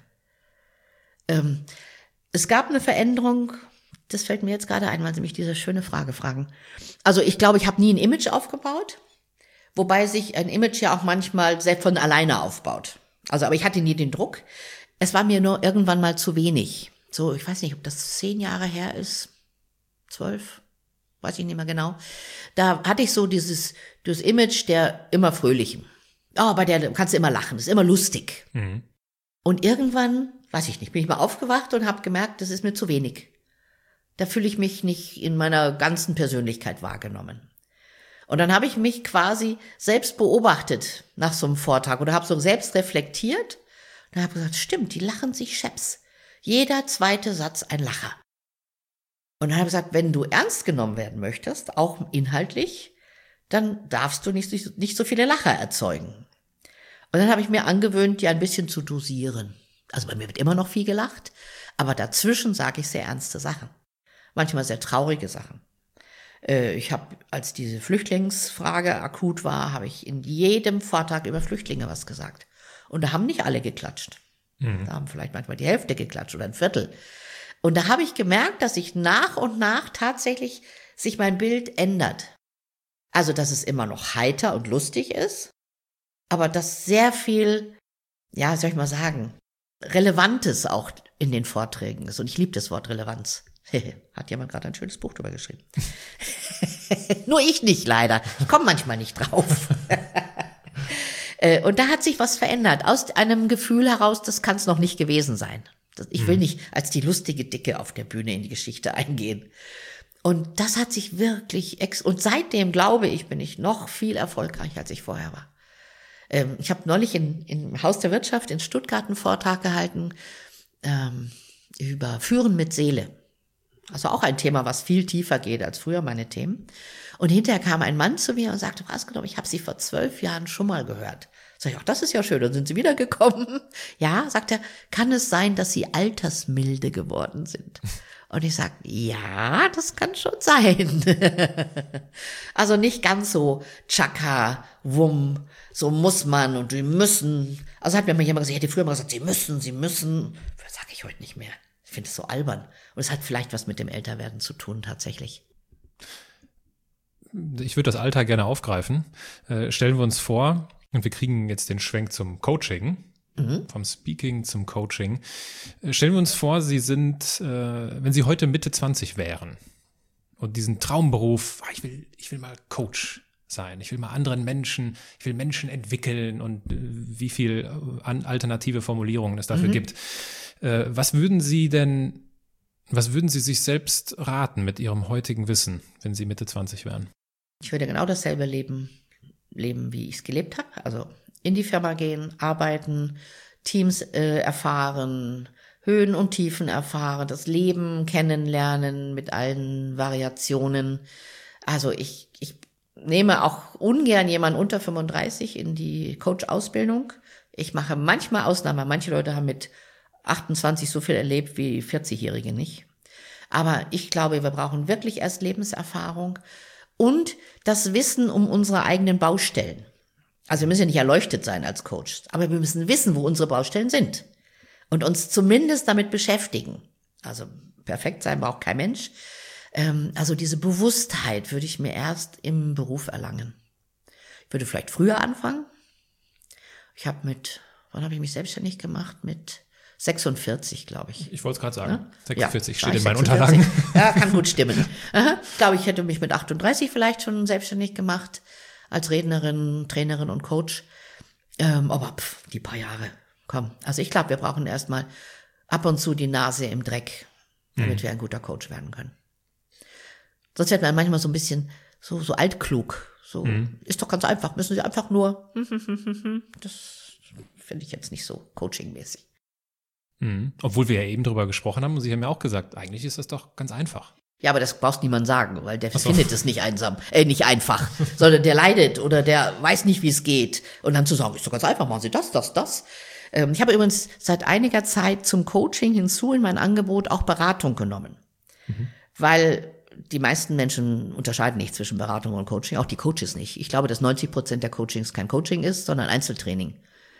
Ähm, es gab eine Veränderung, das fällt mir jetzt gerade ein, weil Sie mich diese schöne Frage fragen. Also ich glaube, ich habe nie ein Image aufgebaut, wobei sich ein Image ja auch manchmal selbst von alleine aufbaut. Also, aber ich hatte nie den Druck. Es war mir nur irgendwann mal zu wenig. So, ich weiß nicht, ob das zehn Jahre her ist, zwölf, weiß ich nicht mehr genau. Da hatte ich so dieses, dieses Image der immer Fröhlichen. Oh, bei der kannst du immer lachen, das ist immer lustig. Mhm. Und irgendwann, weiß ich nicht, bin ich mal aufgewacht und habe gemerkt, das ist mir zu wenig. Da fühle ich mich nicht in meiner ganzen Persönlichkeit wahrgenommen. Und dann habe ich mich quasi selbst beobachtet nach so einem Vortrag oder habe so selbst reflektiert und habe gesagt, stimmt, die lachen sich scheps. Jeder zweite Satz ein Lacher. Und dann habe ich gesagt, wenn du ernst genommen werden möchtest, auch inhaltlich, dann darfst du nicht, nicht so viele Lacher erzeugen. Und dann habe ich mir angewöhnt, die ein bisschen zu dosieren. Also bei mir wird immer noch viel gelacht, aber dazwischen sage ich sehr ernste Sachen. Manchmal sehr traurige Sachen. Ich habe, als diese Flüchtlingsfrage akut war, habe ich in jedem Vortrag über Flüchtlinge was gesagt. Und da haben nicht alle geklatscht. Mhm. Da haben vielleicht manchmal die Hälfte geklatscht oder ein Viertel. Und da habe ich gemerkt, dass sich nach und nach tatsächlich sich mein Bild ändert. Also, dass es immer noch heiter und lustig ist, aber dass sehr viel, ja, soll ich mal sagen, Relevantes auch in den Vorträgen ist. Und ich liebe das Wort Relevanz. Hat jemand gerade ein schönes Buch drüber geschrieben. Nur ich nicht, leider. Ich komme manchmal nicht drauf. Und da hat sich was verändert. Aus einem Gefühl heraus, das kann es noch nicht gewesen sein. Ich will nicht als die lustige Dicke auf der Bühne in die Geschichte eingehen. Und das hat sich wirklich, ex- und seitdem, glaube ich, bin ich noch viel erfolgreicher, als ich vorher war. Ähm, ich habe neulich in, im Haus der Wirtschaft in Stuttgart einen Vortrag gehalten ähm, über Führen mit Seele. Also auch ein Thema, was viel tiefer geht als früher meine Themen. Und hinterher kam ein Mann zu mir und sagte, Raskedorf, ich habe Sie vor zwölf Jahren schon mal gehört. Sag ich, ach, das ist ja schön, dann sind Sie wiedergekommen. Ja, sagt er, kann es sein, dass Sie altersmilde geworden sind? Und ich sage, ja, das kann schon sein. Also nicht ganz so tschakka, wumm, so muss man und die müssen. Also hat mir mal jemand gesagt, ich hätte früher mal gesagt, Sie müssen, Sie müssen. Das sage ich heute nicht mehr. Ich finde es so albern. Und es hat vielleicht was mit dem Älterwerden zu tun, tatsächlich. Ich würde das Alter gerne aufgreifen. Äh, stellen wir uns vor, und wir kriegen jetzt den Schwenk zum Coaching. Mhm. Vom Speaking zum Coaching. Stellen wir uns vor, Sie sind, äh, wenn Sie heute Mitte zwanzig wären und diesen Traumberuf, ich will, ich will mal Coach sein, ich will mal anderen Menschen, ich will Menschen entwickeln und äh, wie viel an alternative Formulierungen es dafür mhm. gibt. Äh, was würden Sie denn, was würden Sie sich selbst raten mit Ihrem heutigen Wissen, wenn Sie Mitte zwanzig wären? Ich würde genau dasselbe leben, leben, wie ich es gelebt habe, also in die Firma gehen, arbeiten, Teams äh, erfahren, Höhen und Tiefen erfahren, das Leben kennenlernen mit allen Variationen. Also ich, ich nehme auch ungern jemanden unter fünfunddreißig in die Coach-Ausbildung. Ich mache manchmal Ausnahmen. Manche Leute haben mit achtundzwanzig so viel erlebt wie vierzigjährige nicht. Aber ich glaube, wir brauchen wirklich erst Lebenserfahrung und das Wissen um unsere eigenen Baustellen. Also wir müssen ja nicht erleuchtet sein als Coach, aber wir müssen wissen, wo unsere Baustellen sind und uns zumindest damit beschäftigen. Also perfekt sein braucht kein Mensch. Ähm, also diese Bewusstheit würde ich mir erst im Beruf erlangen. Ich würde vielleicht früher anfangen. Ich habe mit, wann habe ich mich selbstständig gemacht? Mit sechsundvierzig, glaube ich. Ich wollte es gerade sagen. Ja? sechsundvierzig ja, steht in meinen Unterlagen. Ja, kann gut stimmen. Ich glaube, ich hätte mich mit achtunddreißig vielleicht schon selbstständig gemacht. Als Rednerin, Trainerin und Coach. Ähm, aber pff, die paar Jahre, komm. Also ich glaube, wir brauchen erstmal ab und zu die Nase im Dreck, damit mhm. wir ein guter Coach werden können. Sonst wird man manchmal so ein bisschen so, so altklug, So, mhm. ist doch ganz einfach, müssen Sie einfach nur, das finde ich jetzt nicht so coachingmäßig. Mhm. Obwohl wir ja eben drüber gesprochen haben und Sie haben ja auch gesagt, eigentlich ist das doch ganz einfach. Ja, aber das brauchst niemand sagen, weil der so. findet es nicht einsam, äh, nicht einfach, sondern der leidet oder der weiß nicht, wie es geht. Und dann zu sagen, ist doch ganz einfach, machen Sie das, das, das. Ähm, ich habe übrigens seit einiger Zeit zum Coaching hinzu in mein Angebot auch Beratung genommen. Mhm. Weil die meisten Menschen unterscheiden nicht zwischen Beratung und Coaching, auch die Coaches nicht. Ich glaube, dass neunzig Prozent der Coachings kein Coaching ist, sondern Einzeltraining.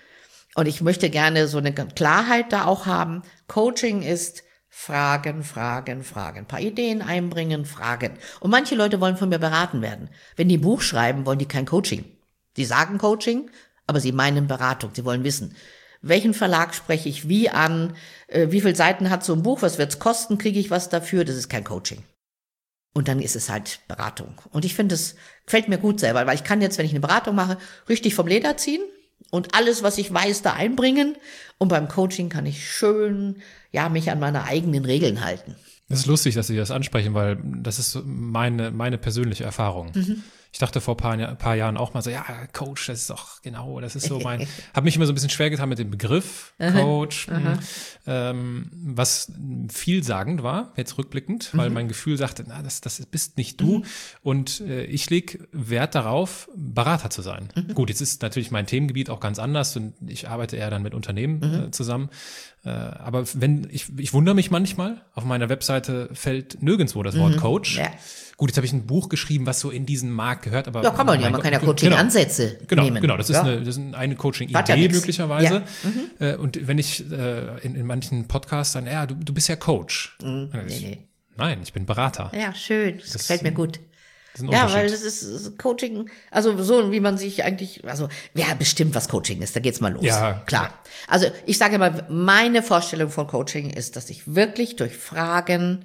Und ich möchte gerne so eine Klarheit da auch haben. Coaching ist Fragen, Fragen, Fragen. Ein paar Ideen einbringen, Fragen. Und manche Leute wollen von mir beraten werden. Wenn die ein Buch schreiben, wollen die kein Coaching. Die sagen Coaching, aber sie meinen Beratung. Sie wollen wissen, welchen Verlag spreche ich wie an, äh, wie viele Seiten hat so ein Buch, was wird's kosten, kriege ich was dafür. Das ist kein Coaching. Und dann ist es halt Beratung. Und ich finde, es gefällt mir gut selber, weil ich kann jetzt, wenn ich eine Beratung mache, richtig vom Leder ziehen und alles, was ich weiß, da einbringen. Und beim Coaching kann ich schön, ja, mich an meine eigenen Regeln halten. Es ist lustig, dass Sie das ansprechen, weil das ist meine, meine persönliche Erfahrung. Mhm. Ich dachte vor ein paar, paar Jahren auch mal so, ja, Coach, das ist doch genau, das ist so mein, habe mich immer so ein bisschen schwer getan mit dem Begriff Coach, uh-huh. mh, ähm, was vielsagend war, jetzt rückblickend, weil mhm. mein Gefühl sagte, na, das, das bist nicht du mhm. und äh, ich lege Wert darauf, Berater zu sein. Mhm. Gut, jetzt ist natürlich mein Themengebiet auch ganz anders und ich arbeite eher dann mit Unternehmen mhm. äh, zusammen. Äh, aber wenn ich, ich wundere mich manchmal, auf meiner Webseite fällt nirgendwo das Wort mhm. Coach. Ja. Gut, jetzt habe ich ein Buch geschrieben, was so in diesen Markt gehört, aber. Ja, kann man ja, man kann ja Coaching-Ansätze genau, nehmen. Genau, das ist ja. eine, das ist eine Coaching-Idee ja möglicherweise. Ja. Mhm. Und wenn ich äh, in, in manchen Podcasts dann, ja, du, du bist ja Coach. Mhm. Nee, nee. Nein, ich bin Berater. Ja, schön, das, das gefällt mir gut. Das ist ein ja, weil das ist Coaching, also so wie man sich eigentlich, also wer bestimmt, was Coaching ist, da geht's mal los. Ja, klar. Also ich sage mal, meine Vorstellung von Coaching ist, dass ich wirklich durch Fragen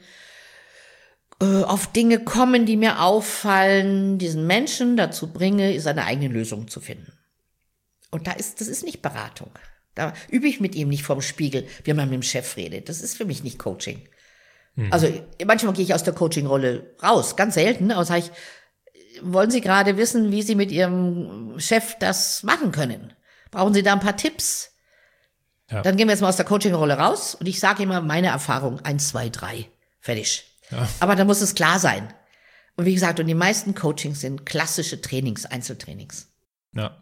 äh, auf Dinge kommen, die mir auffallen, diesen Menschen dazu bringe, seine eigene Lösung zu finden. Und da ist, das ist nicht Beratung. Da übe ich mit ihm nicht vorm Spiegel, wie man mit dem Chef redet. Das ist für mich nicht Coaching. Also manchmal gehe ich aus der Coaching-Rolle raus, ganz selten, aber sage ich, wollen Sie gerade wissen, wie Sie mit Ihrem Chef das machen können? Brauchen Sie da ein paar Tipps? Ja. Dann gehen wir jetzt mal aus der Coaching-Rolle raus und ich sage immer meine Erfahrung, eins, zwei, drei, fertig. Ja. Aber da muss es klar sein. Und wie gesagt, und die meisten Coachings sind klassische Trainings, Einzeltrainings. Ja.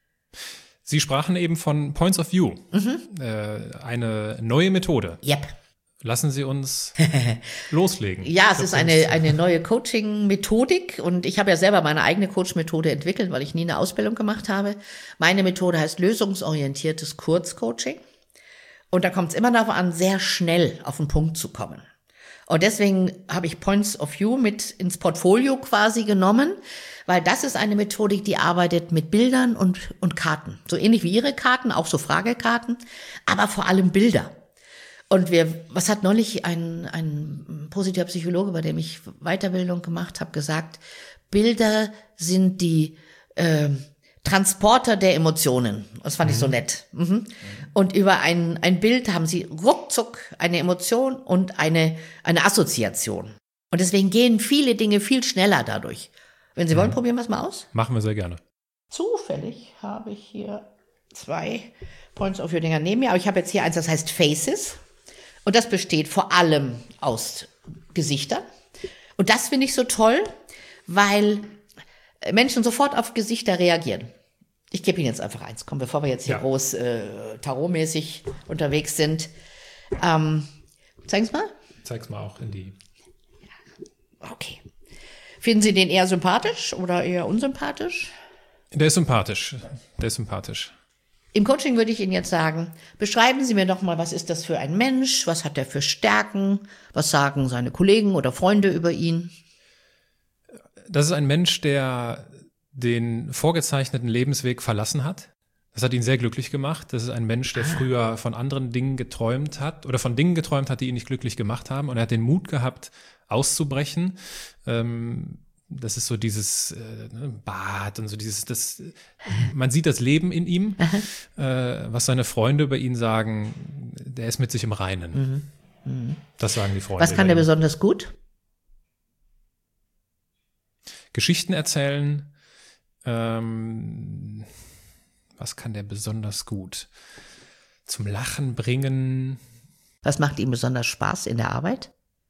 Sie sprachen eben von Points of View, mhm. äh, eine neue Methode. Yep. Lassen Sie uns loslegen. Ja, es ist eine eine neue Coaching-Methodik und ich habe ja selber meine eigene Coach-Methode entwickelt, weil ich nie eine Ausbildung gemacht habe. Meine Methode heißt lösungsorientiertes Kurzcoaching und da kommt es immer darauf an, sehr schnell auf den Punkt zu kommen. Und deswegen habe ich Points of View mit ins Portfolio quasi genommen, weil das ist eine Methodik, die arbeitet mit Bildern und und Karten. So ähnlich wie Ihre Karten, auch so Fragekarten, aber vor allem Bilder. Und wir, was hat neulich ein, ein positiver Psychologe, bei dem ich Weiterbildung gemacht habe, gesagt, Bilder sind die äh, Transporter der Emotionen. Das fand mhm. ich so nett. Mhm. Und über ein, ein Bild haben sie ruckzuck eine Emotion und eine, eine Assoziation. Und deswegen gehen viele Dinge viel schneller dadurch. Wenn Sie mhm. wollen, probieren wir es mal aus. Machen wir sehr gerne. Zufällig habe ich hier zwei Points of View Dinger neben mir, aber ich habe jetzt hier eins, das heißt Faces. Und das besteht vor allem aus Gesichtern. Und das finde ich so toll, weil Menschen sofort auf Gesichter reagieren. Ich gebe Ihnen jetzt einfach eins, komm, bevor wir jetzt hier ja. groß äh, tarotmäßig unterwegs sind. Ähm, zeigen's mal. Zeig's mal auch in die. Okay. Finden Sie den eher sympathisch oder eher unsympathisch? Der ist sympathisch. Der ist sympathisch. Im Coaching würde ich Ihnen jetzt sagen, beschreiben Sie mir doch mal, was ist das für ein Mensch, was hat er für Stärken, was sagen seine Kollegen oder Freunde über ihn? Das ist ein Mensch, der den vorgezeichneten Lebensweg verlassen hat. Das hat ihn sehr glücklich gemacht. Das ist ein Mensch, der früher von anderen Dingen geträumt hat oder von Dingen geträumt hat, die ihn nicht glücklich gemacht haben. Und er hat den Mut gehabt, auszubrechen. Ähm, Das ist so dieses äh, Bad und so dieses, das, man sieht das Leben in ihm, äh, was seine Freunde über ihn sagen, der ist mit sich im Reinen. Mhm. Mhm. Das sagen die Freunde. Was kann der besonders gut? Geschichten erzählen, Ähm, was kann der besonders gut? Zum Lachen bringen. Was macht ihm besonders Spaß in der Arbeit?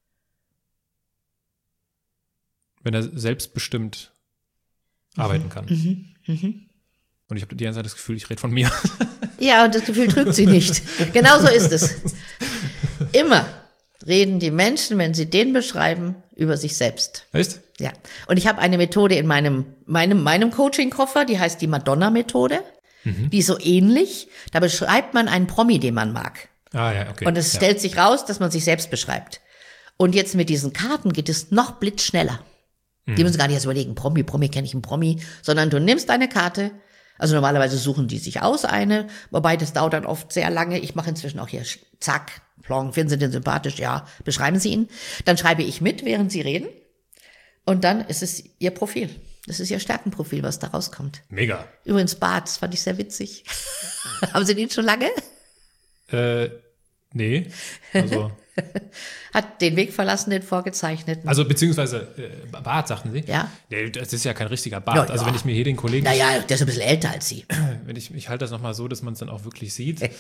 Wenn er selbstbestimmt mhm. arbeiten kann. Mhm. Mhm. Und ich habe die ganze Zeit das Gefühl, ich rede von mir. Ja, und das Gefühl trügt sie nicht. Genau so ist es. Immer reden die Menschen, wenn sie den beschreiben, über sich selbst. Echt? Ja. Und ich habe eine Methode in meinem, meinem, meinem Coaching-Koffer, die heißt die Madonna-Methode. Mhm. Die ist so ähnlich. Da beschreibt man einen Promi, den man mag. Ah, ja, okay. Und es ja. stellt sich raus, dass man sich selbst beschreibt. Und jetzt mit diesen Karten geht es noch blitzschneller. Die müssen gar nicht erst überlegen, Promi, Promi, kenne ich einen Promi, sondern du nimmst eine Karte, also normalerweise suchen die sich aus eine, wobei das dauert dann oft sehr lange. Ich mache inzwischen auch hier, zack, plong, finden Sie den sympathisch? Ja, beschreiben Sie ihn. Dann schreibe ich mit, während Sie reden und dann ist es Ihr Profil. Das ist Ihr Stärkenprofil, was da rauskommt. Mega. Übrigens Bart, das fand ich sehr witzig. Haben Sie den schon lange? Äh, nee, also... Hat den Weg verlassen, den vorgezeichneten. Also beziehungsweise äh, Bart, sagten Sie? Ja. Nee, das ist ja kein richtiger Bart. Ja, ja. Also wenn ich mir hier den Kollegen... Naja, der ist ein bisschen älter als Sie. Wenn ich, ich halte das nochmal so, dass man es dann auch wirklich sieht. äh,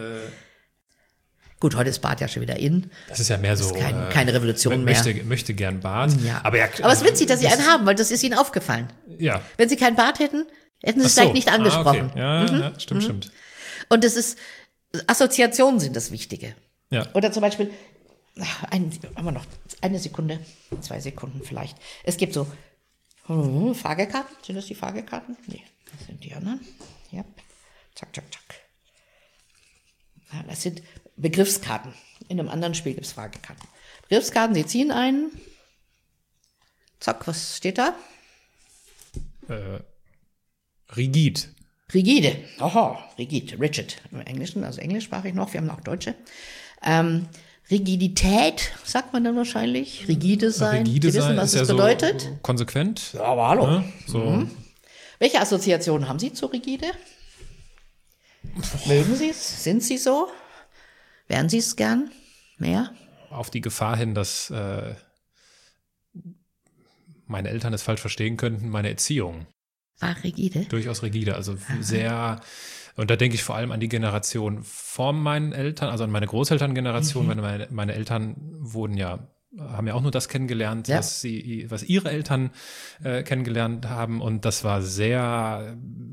Gut, heute ist Bart ja schon wieder in. Das ist ja mehr so... Das ist kein, äh, keine Revolution möchte, mehr. Möchte gern Bart. Ja. Aber, ja, Aber es ist witzig, dass Sie einen haben, weil das ist Ihnen aufgefallen. Ja. Wenn Sie keinen Bart hätten, hätten Sie es Ach so. vielleicht nicht angesprochen. Ah, okay. Ja, mhm. ja, stimmt, mhm. stimmt. Und das ist, Assoziationen sind das Wichtige. Ja. Oder zum Beispiel, ein, haben wir noch eine Sekunde, zwei Sekunden vielleicht. Es gibt so hm, Fragekarten. Sind das die Fragekarten? Nee, das sind die anderen. Ja. Zack, zack, zack. Ja, das sind Begriffskarten. In einem anderen Spiel gibt es Fragekarten. Begriffskarten, Sie ziehen einen. Zack, was steht da? Äh, rigid. Rigide. Oho, rigid, rigid. Im Englischen, also englischsprachig noch. Wir haben auch Deutsche. Ähm, Rigidität, sagt man dann wahrscheinlich. Rigide sein. Rigide Sie wissen, sein was ist das ja bedeutet? So konsequent. Ja, aber hallo. Ja, so. Mhm. Welche Assoziationen haben Sie zu rigide? Mögen Sie es? Sind Sie so? Wären Sie es gern? Mehr? Auf die Gefahr hin, dass äh, meine Eltern es falsch verstehen könnten, meine Erziehung. Ach, rigide? Durchaus rigide, also Aha. sehr, und da denke ich vor allem an die Generation vor meinen Eltern, also an meine Großelterngeneration, mhm. meine, meine Eltern wurden ja, haben ja auch nur das kennengelernt, ja. was sie, was ihre Eltern äh, kennengelernt haben, und das war sehr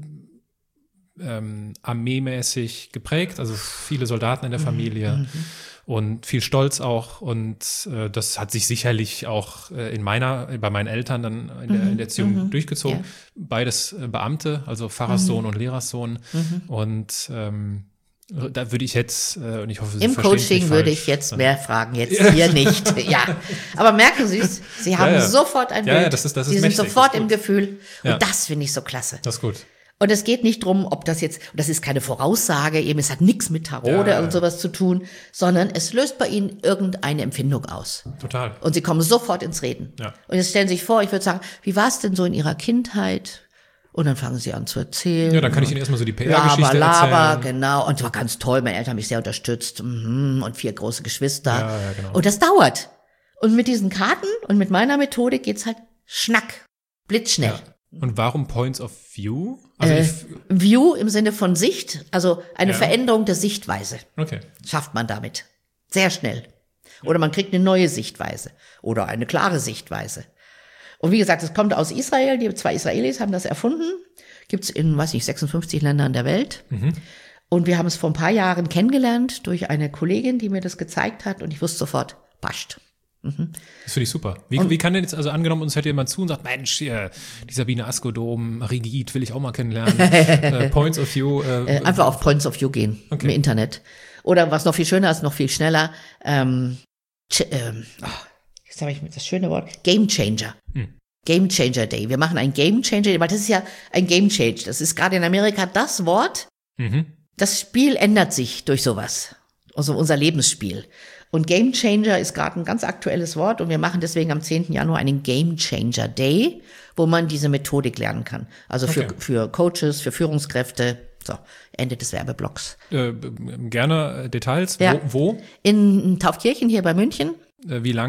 ähm, armeemäßig geprägt, also viele Soldaten in der Familie. Mhm. Und viel Stolz auch, und äh, das hat sich sicherlich auch äh, in meiner, bei meinen Eltern dann in der, in der Erziehung mhm. durchgezogen. Ja. Beides äh, Beamte, also Pfarrerssohn mhm. und Lehrerssohn. Mhm. Und ähm, da würde ich jetzt, äh, und ich hoffe, Sie Im verstehen Coaching mich würde falsch, ich jetzt mehr fragen, jetzt hier nicht. Ja, aber merken Sie es, Sie haben ja, ja. sofort ein Bild. Ja, ja, das ist, das ist Sie mächtig, sind sofort im Gefühl. Und ja. das finde ich so klasse. Das ist gut. Und es geht nicht drum, ob das jetzt, das ist keine Voraussage, eben es hat nichts mit Tarot ja, oder ja. sowas zu tun, sondern es löst bei Ihnen irgendeine Empfindung aus. Total. Und Sie kommen sofort ins Reden. Ja. Und jetzt stellen Sie sich vor, ich würde sagen, wie war es denn so in Ihrer Kindheit? Und dann fangen Sie an zu erzählen. Ja, dann kann ich Ihnen erstmal so die P R-Geschichte erzählen. Laber, genau. Und es war ganz toll, meine Eltern haben mich sehr unterstützt. Und vier große Geschwister. Ja, ja, genau. Und das dauert. Und mit diesen Karten und mit meiner Methode geht's halt schnack, blitzschnell. Ja. Und warum Points of View? Also äh, View im Sinne von Sicht, also eine ja. Veränderung der Sichtweise. Okay. Schafft man damit. Sehr schnell. Oder man kriegt eine neue Sichtweise. Oder eine klare Sichtweise. Und wie gesagt, es kommt aus Israel. Die zwei Israelis haben das erfunden. Gibt's in, weiß nicht, sechsundfünfzig Ländern der Welt. Mhm. Und wir haben es vor ein paar Jahren kennengelernt durch eine Kollegin, die mir das gezeigt hat. Und ich wusste sofort, passt. Mhm. Das finde ich super. Wie, wie kann denn jetzt, also angenommen, uns hört jemand zu und sagt, Mensch, hier, die Sabine Askodom, rigid, will ich auch mal kennenlernen. äh, Points of View. Äh, Einfach auf Points of View gehen okay. im Internet. Oder was noch viel schöner ist, noch viel schneller, ähm, ähm, oh, jetzt habe ich das schöne Wort, Game Changer. Hm. Game Changer Day. Wir machen ein Game Changer Day, weil das ist ja ein Game Change. Das ist gerade in Amerika das Wort. Mhm. Das Spiel ändert sich durch sowas. Also unser Lebensspiel. Und Game Changer ist gerade ein ganz aktuelles Wort, und wir machen deswegen am zehnten Januar einen Game Changer Day, wo man diese Methodik lernen kann. Also für, okay. für Coaches, für Führungskräfte. So, Ende des Werbeblocks. Äh, gerne Details. Ja. Wo, wo? In Taufkirchen hier bei München. Äh, wie lang?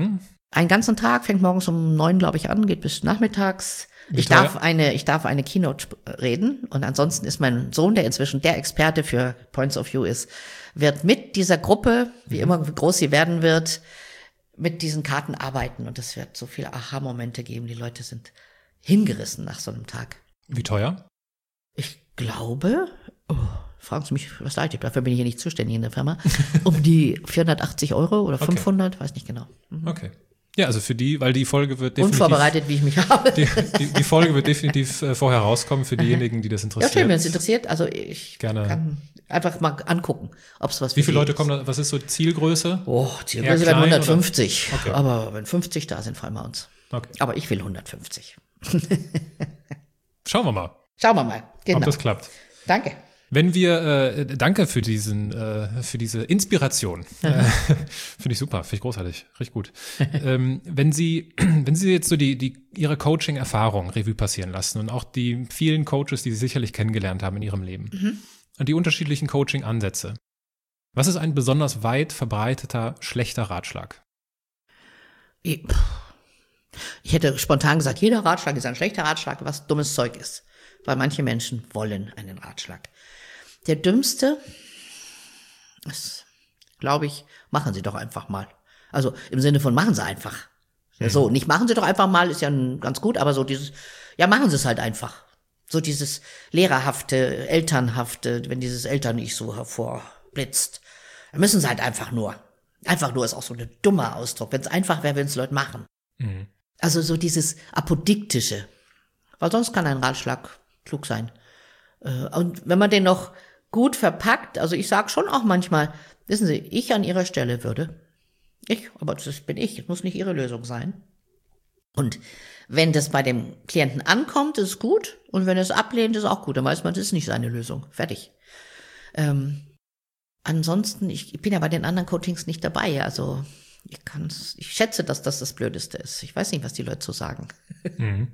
Einen ganzen Tag, fängt morgens um neun, glaube ich, an, geht bis nachmittags. Wie Ich teuer? darf eine, ich darf eine Keynote sp- reden und ansonsten ist mein Sohn, der inzwischen der Experte für Points of View ist, wird mit dieser Gruppe, wie immer wie groß sie werden wird, mit diesen Karten arbeiten und es wird so viele Aha-Momente geben. Die Leute sind hingerissen nach so einem Tag. Wie teuer? Ich glaube, oh, fragen Sie mich, was leid, dafür bin ich hier nicht zuständig in der Firma, um die vierhundertachtzig Euro oder Okay. fünfhundert, weiß nicht genau. Okay. Ja, also für die, weil die Folge wird definitiv... Unvorbereitet, wie ich mich habe. Die, die, die Folge wird definitiv äh, vorher rauskommen für diejenigen, die das Ja, interessiert. schön, wenn es interessiert. Also ich Gerne. kann einfach mal angucken, ob es was für Wie viele Sie Leute ist. kommen da? Was ist so die Zielgröße? Oh, Eher Zielgröße werden klein, hundertfünfzig. oder? Okay. Aber wenn fünfzig da sind, freuen wir uns. Okay. Aber ich will hundertfünfzig. Schauen wir mal, Schauen wir mal. Genau. ob das klappt. Danke. Wenn wir, äh, danke für diesen, äh, für diese Inspiration. Äh, finde ich super, finde ich großartig, richtig gut. ähm, wenn Sie, wenn Sie jetzt so die, die, Ihre Coaching-Erfahrung Revue passieren lassen und auch die vielen Coaches, die Sie sicherlich kennengelernt haben in Ihrem Leben Mhm. und die unterschiedlichen Coaching-Ansätze. Was ist ein besonders weit verbreiteter, schlechter Ratschlag? Ich ich hätte spontan gesagt, jeder Ratschlag ist ein schlechter Ratschlag, was dummes Zeug ist. Weil manche Menschen wollen einen Ratschlag. Der dümmste ist, glaube ich, machen Sie doch einfach mal. Also im Sinne von machen Sie einfach. Ja, so, nicht machen Sie doch einfach mal, ist ja n- ganz gut, aber so dieses, ja, machen Sie es halt einfach. So dieses lehrerhafte, elternhafte, wenn dieses Eltern-Ich so hervorblitzt. Dann müssen Sie halt einfach nur. Einfach nur ist auch so ein dummer Ausdruck. Wenn es einfach wäre, würden es Leute machen. Mhm. Also so dieses Apodiktische. Weil sonst kann ein Ratschlag klug sein. Äh, Und wenn man den noch gut verpackt, also ich sage schon auch manchmal, wissen Sie, ich an Ihrer Stelle würde, ich, aber das bin ich, es muss nicht Ihre Lösung sein. Und wenn das bei dem Klienten ankommt, ist es gut. Und wenn er es ablehnt, ist es auch gut. Dann weiß man, das ist nicht seine Lösung. Fertig. Ähm, ansonsten, ich, ich bin ja bei den anderen Coachings nicht dabei. Also ich kann's, ich schätze, dass das das Blödeste ist. Ich weiß nicht, was die Leute so sagen. Mhm.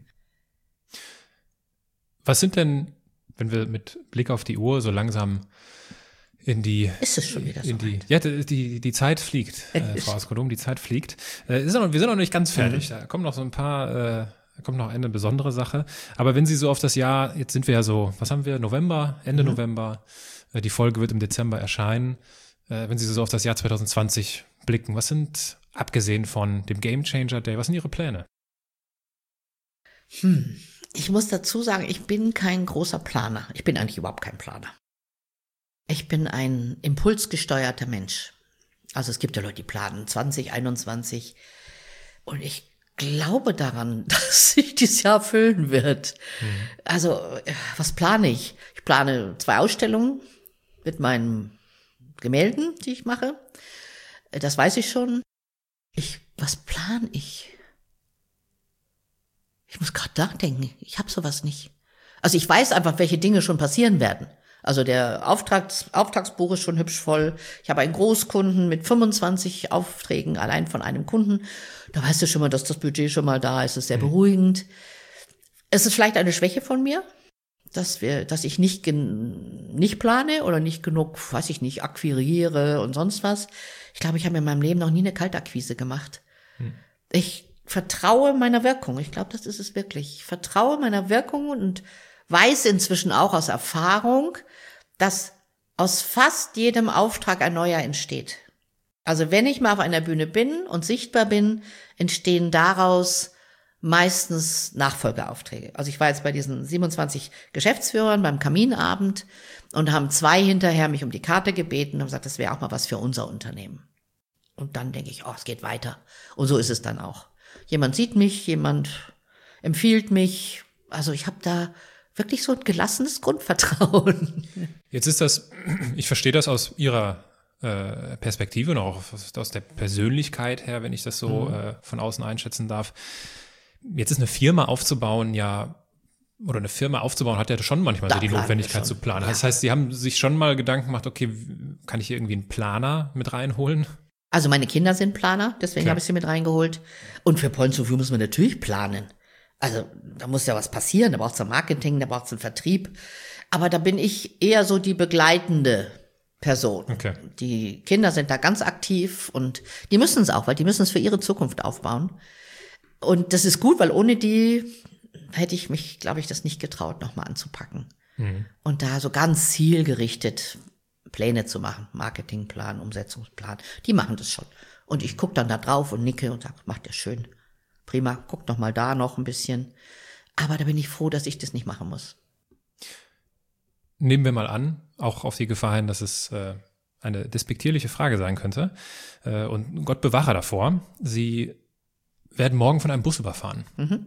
Was sind denn, wenn wir mit Blick auf die Uhr so langsam in die Ist es schon wieder so in die weit? ja die, die die Zeit fliegt, äh, Frau Askodom, die Zeit fliegt. Äh, ist noch, wir sind noch nicht ganz fertig. Da kommen noch so ein paar, äh, da kommt noch eine besondere Sache. Aber wenn Sie so auf das Jahr, jetzt sind wir ja so, was haben wir, November, Ende November, äh, die Folge wird im Dezember erscheinen. Äh, wenn Sie so auf das Jahr zwanzig zwanzig blicken, was sind, abgesehen von dem Game Changer Day, was sind Ihre Pläne? Hm. Ich muss dazu sagen, ich bin kein großer Planer. Ich bin eigentlich überhaupt kein Planer. Ich bin ein impulsgesteuerter Mensch. Also es gibt ja Leute, die planen zwanzig einundzwanzig. Und ich glaube daran, dass sich dieses Jahr füllen wird. Mhm. Also, was plane ich? Ich plane zwei Ausstellungen mit meinen Gemälden, die ich mache. Das weiß ich schon. Ich, was plane ich? Ich muss gerade nachdenken. Ich habe sowas nicht. Also ich weiß einfach, welche Dinge schon passieren werden. Also der Auftrags, Auftragsbuch ist schon hübsch voll. Ich habe einen Großkunden mit fünfundzwanzig Aufträgen allein von einem Kunden. Da weißt du schon mal, dass das Budget schon mal da ist. Es ist sehr beruhigend. Es ist vielleicht eine Schwäche von mir, dass wir, dass ich nicht gen, nicht plane oder nicht genug, weiß ich nicht, akquiriere und sonst was. Ich glaube, ich habe in meinem Leben noch nie eine Kaltakquise gemacht. Hm. Ich vertraue meiner Wirkung. Ich glaube, das ist es wirklich. Ich vertraue meiner Wirkung und weiß inzwischen auch aus Erfahrung, dass aus fast jedem Auftrag ein neuer entsteht. Also wenn ich mal auf einer Bühne bin und sichtbar bin, entstehen daraus meistens Nachfolgeaufträge. Also ich war jetzt bei diesen siebenundzwanzig Geschäftsführern beim Kaminabend und haben zwei hinterher mich um die Karte gebeten und gesagt, das wäre auch mal was für unser Unternehmen. Und dann denke ich, oh, es geht weiter. Und so ist es dann auch. Jemand sieht mich, jemand empfiehlt mich. Also ich habe da wirklich so ein gelassenes Grundvertrauen. Jetzt ist das, ich verstehe das aus Ihrer äh, Perspektive und auch aus der Persönlichkeit her, wenn ich das so mhm. äh, von außen einschätzen darf. Jetzt ist eine Firma aufzubauen, ja, oder eine Firma aufzubauen, hat ja schon manchmal da so die Notwendigkeit zu planen. Ja. Das heißt, Sie haben sich schon mal Gedanken gemacht, okay, kann ich hier irgendwie einen Planer mit reinholen? Also meine Kinder sind Planer, deswegen habe ich sie mit reingeholt. Und für Points of View muss man natürlich planen. Also da muss ja was passieren, da braucht es ein Marketing, da braucht es einen Vertrieb. Aber da bin ich eher so die begleitende Person. Okay. Die Kinder sind da ganz aktiv und die müssen es auch, weil die müssen es für ihre Zukunft aufbauen. Und das ist gut, weil ohne die hätte ich mich, glaube ich, das nicht getraut, nochmal anzupacken. Mhm. Und da so ganz zielgerichtet Pläne zu machen, Marketingplan, Umsetzungsplan, die machen das schon. Und ich gucke dann da drauf und nicke und sage, macht ihr schön, prima, guckt noch mal da noch ein bisschen. Aber da bin ich froh, dass ich das nicht machen muss. Nehmen wir mal an, auch auf die Gefahr hin, dass es äh, eine despektierliche Frage sein könnte. Äh, und Gott bewahre davor, Sie werden morgen von einem Bus überfahren. Mhm.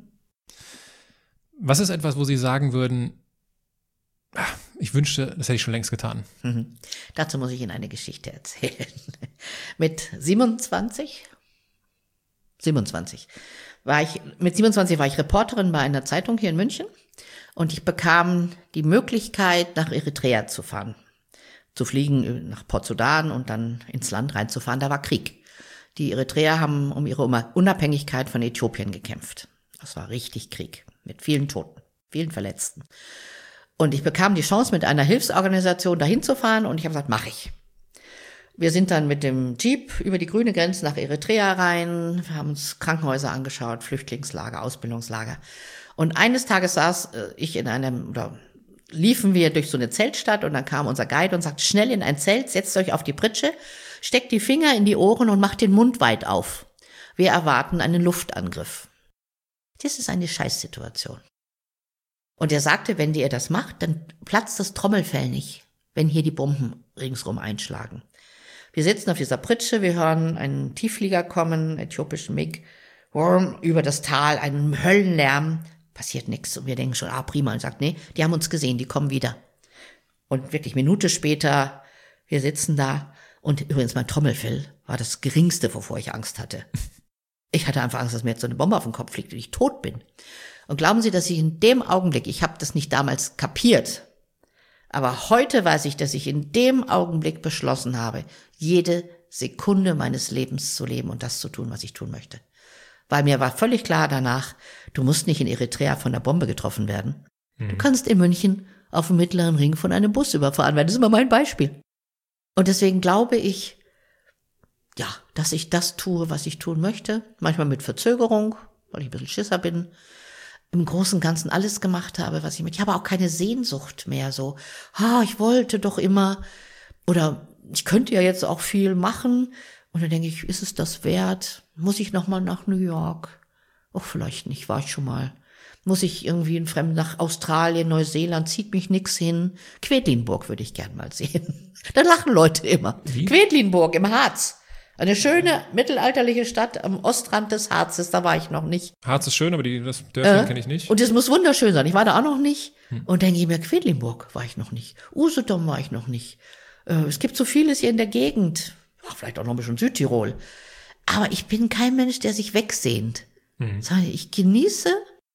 Was ist etwas, wo Sie sagen würden, ach, ich wünschte, das hätte ich schon längst getan? Mhm. Dazu muss ich Ihnen eine Geschichte erzählen. Mit siebenundzwanzig, siebenundzwanzig war ich, mit siebenundzwanzig war ich Reporterin bei einer Zeitung hier in München. Und ich bekam die Möglichkeit, nach Eritrea zu fahren, zu fliegen nach Port Sudan und dann ins Land reinzufahren. Da war Krieg. Die Eritreer haben um ihre Unabhängigkeit von Äthiopien gekämpft. Das war richtig Krieg mit vielen Toten, vielen Verletzten. Und ich bekam die Chance, mit einer Hilfsorganisation dahin zu fahren und ich habe gesagt, mache ich. Wir sind dann mit dem Jeep über die grüne Grenze nach Eritrea rein, wir haben uns Krankenhäuser angeschaut, Flüchtlingslager, Ausbildungslager. Und eines Tages saß ich in einem, oder liefen wir durch so eine Zeltstadt und dann kam unser Guide und sagte, schnell in ein Zelt, setzt euch auf die Pritsche, steckt die Finger in die Ohren und macht den Mund weit auf. Wir erwarten einen Luftangriff. Das ist eine Scheißsituation. Und er sagte, wenn ihr das macht, dann platzt das Trommelfell nicht, wenn hier die Bomben ringsrum einschlagen. Wir sitzen auf dieser Pritsche, wir hören einen Tiefflieger kommen, äthiopischen MiG, über das Tal, einen Höllenlärm, passiert nichts. Und wir denken schon, ah prima, und sagt, nee, die haben uns gesehen, die kommen wieder. Und wirklich Minute später, wir sitzen da und übrigens mein Trommelfell war das geringste, wovor ich Angst hatte. Ich hatte einfach Angst, dass mir jetzt so eine Bombe auf den Kopf fliegt und ich tot bin. Und glauben Sie, dass ich in dem Augenblick, ich habe das nicht damals kapiert, aber heute weiß ich, dass ich in dem Augenblick beschlossen habe, jede Sekunde meines Lebens zu leben und das zu tun, was ich tun möchte. Weil mir war völlig klar danach, du musst nicht in Eritrea von der Bombe getroffen werden. Mhm. Du kannst in München auf dem Mittleren Ring von einem Bus überfahren werden. Das ist immer mein Beispiel. Und deswegen glaube ich, ja, dass ich das tue, was ich tun möchte. Manchmal mit Verzögerung, weil ich ein bisschen Schisser bin. Im Großen und Ganzen alles gemacht habe, was ich möchte. Ich habe auch keine Sehnsucht mehr so. Ah, ich wollte doch immer. Oder ich könnte ja jetzt auch viel machen. Und dann denke ich, ist es das wert? Muss ich nochmal nach New York? Oh, vielleicht nicht, war ich schon mal. Muss ich irgendwie in Fremden nach Australien, Neuseeland, zieht mich nix hin. Quedlinburg würde ich gern mal sehen. Da lachen Leute immer. Wie? Quedlinburg im Harz. Eine schöne mittelalterliche Stadt am Ostrand des Harzes, da war ich noch nicht. Harz ist schön, aber die, das Dörfchen äh, kenne ich nicht. Und es muss wunderschön sein. Ich war da auch noch nicht. Hm. Und dann denke ich mir, Quedlinburg war ich noch nicht. Usedom war ich noch nicht. Äh, es gibt so vieles hier in der Gegend. Ach, vielleicht auch noch ein bisschen Südtirol. Aber ich bin kein Mensch, der sich wegsehnt. Mhm. Ich genieße,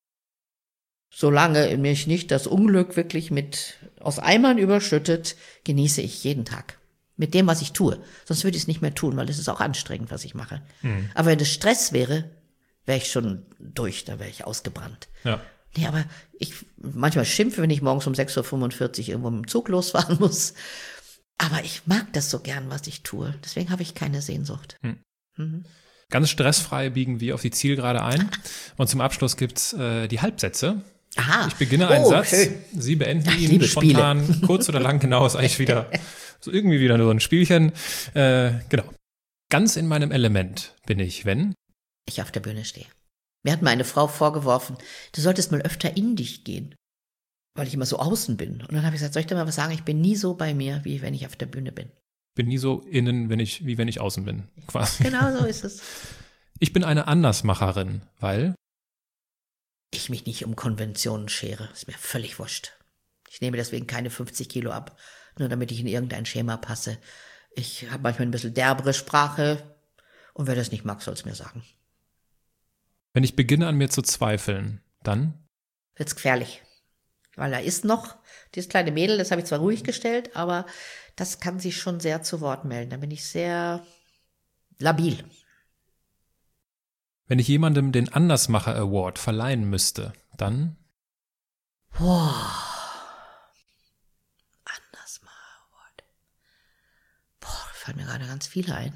solange mich nicht das Unglück wirklich mit aus Eimern überschüttet, genieße ich jeden Tag. Mit dem, was ich tue. Sonst würde ich es nicht mehr tun, weil es ist auch anstrengend, was ich mache. Mhm. Aber wenn es Stress wäre, wäre ich schon durch, da wäre ich ausgebrannt. Ja. Nee, aber ich manchmal schimpfe, wenn ich morgens um sechs Uhr fünfundvierzig irgendwo mit dem Zug losfahren muss. Aber ich mag das so gern, was ich tue. Deswegen habe ich keine Sehnsucht. Mhm. Mhm. Ganz stressfrei biegen wir auf die Zielgerade ein. Und zum Abschluss gibt's äh, die Halbsätze. Aha. Ich beginne einen oh, Satz, schön. Sie beenden Ach, ihn spontan, Spiele. Kurz oder lang, genau, ist eigentlich wieder so irgendwie wieder nur so ein Spielchen. Äh, genau. Ganz in meinem Element bin ich, wenn ich auf der Bühne stehe. Mir hat meine Frau vorgeworfen, du solltest mal öfter in dich gehen, weil ich immer so außen bin. Und dann habe ich gesagt, soll ich dir mal was sagen? Ich bin nie so bei mir, wie wenn ich auf der Bühne bin. Bin nie so innen, wenn ich, wie wenn ich außen bin, quasi. Genau so ist es. Ich bin eine Andersmacherin, weil ich mich nicht um Konventionen schere. Ist mir völlig wurscht. Ich nehme deswegen keine fünfzig Kilo ab, nur damit ich in irgendein Schema passe. Ich habe manchmal ein bisschen derbere Sprache und wer das nicht mag, soll es mir sagen. Wenn ich beginne an mir zu zweifeln, dann wird's gefährlich. Weil da ist noch dieses kleine Mädel, das habe ich zwar ruhig gestellt, aber das kann sich schon sehr zu Wort melden. Da bin ich sehr labil. Wenn ich jemandem den Andersmacher Award verleihen müsste, dann Boah. Andersmacher Award. fallen mir gerade ganz viele ein.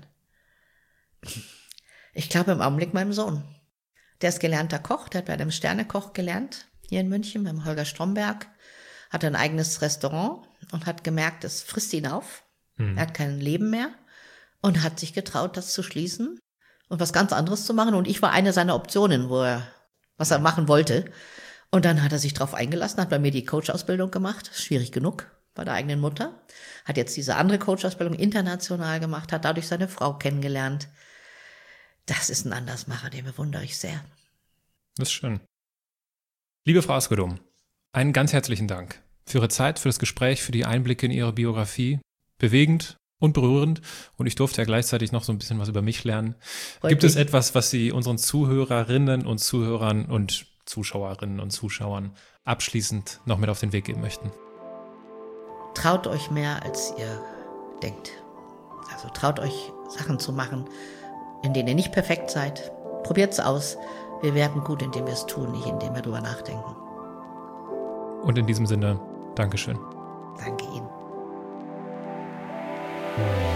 Ich glaube im Augenblick meinem Sohn. Der ist gelernter Koch, der hat bei einem Sternekoch gelernt, hier in München, beim Holger Stromberg, hat ein eigenes Restaurant und hat gemerkt, es frisst ihn auf. Mhm. Er hat kein Leben mehr und hat sich getraut, das zu schließen und was ganz anderes zu machen. Und ich war eine seiner Optionen, wo er, was er machen wollte. Und dann hat er sich drauf eingelassen, hat bei mir die Coach-Ausbildung gemacht, schwierig genug bei der eigenen Mutter, hat jetzt diese andere Coach-Ausbildung international gemacht, hat dadurch seine Frau kennengelernt. Das ist ein Andersmacher, den bewundere ich sehr. Das ist schön. Liebe Frau Askedom, einen ganz herzlichen Dank für Ihre Zeit, für das Gespräch, für die Einblicke in Ihre Biografie. Bewegend und berührend. Und ich durfte ja gleichzeitig noch so ein bisschen was über mich lernen. Freut Gibt mich. Es etwas, was Sie unseren Zuhörerinnen und Zuhörern und Zuschauerinnen und Zuschauern abschließend noch mit auf den Weg geben möchten? Traut euch mehr, als ihr denkt. Also traut euch, Sachen zu machen, in denen ihr nicht perfekt seid. Probiert's aus. Wir werden gut, indem wir es tun, nicht indem wir drüber nachdenken. Und in diesem Sinne, Dankeschön. Danke Ihnen.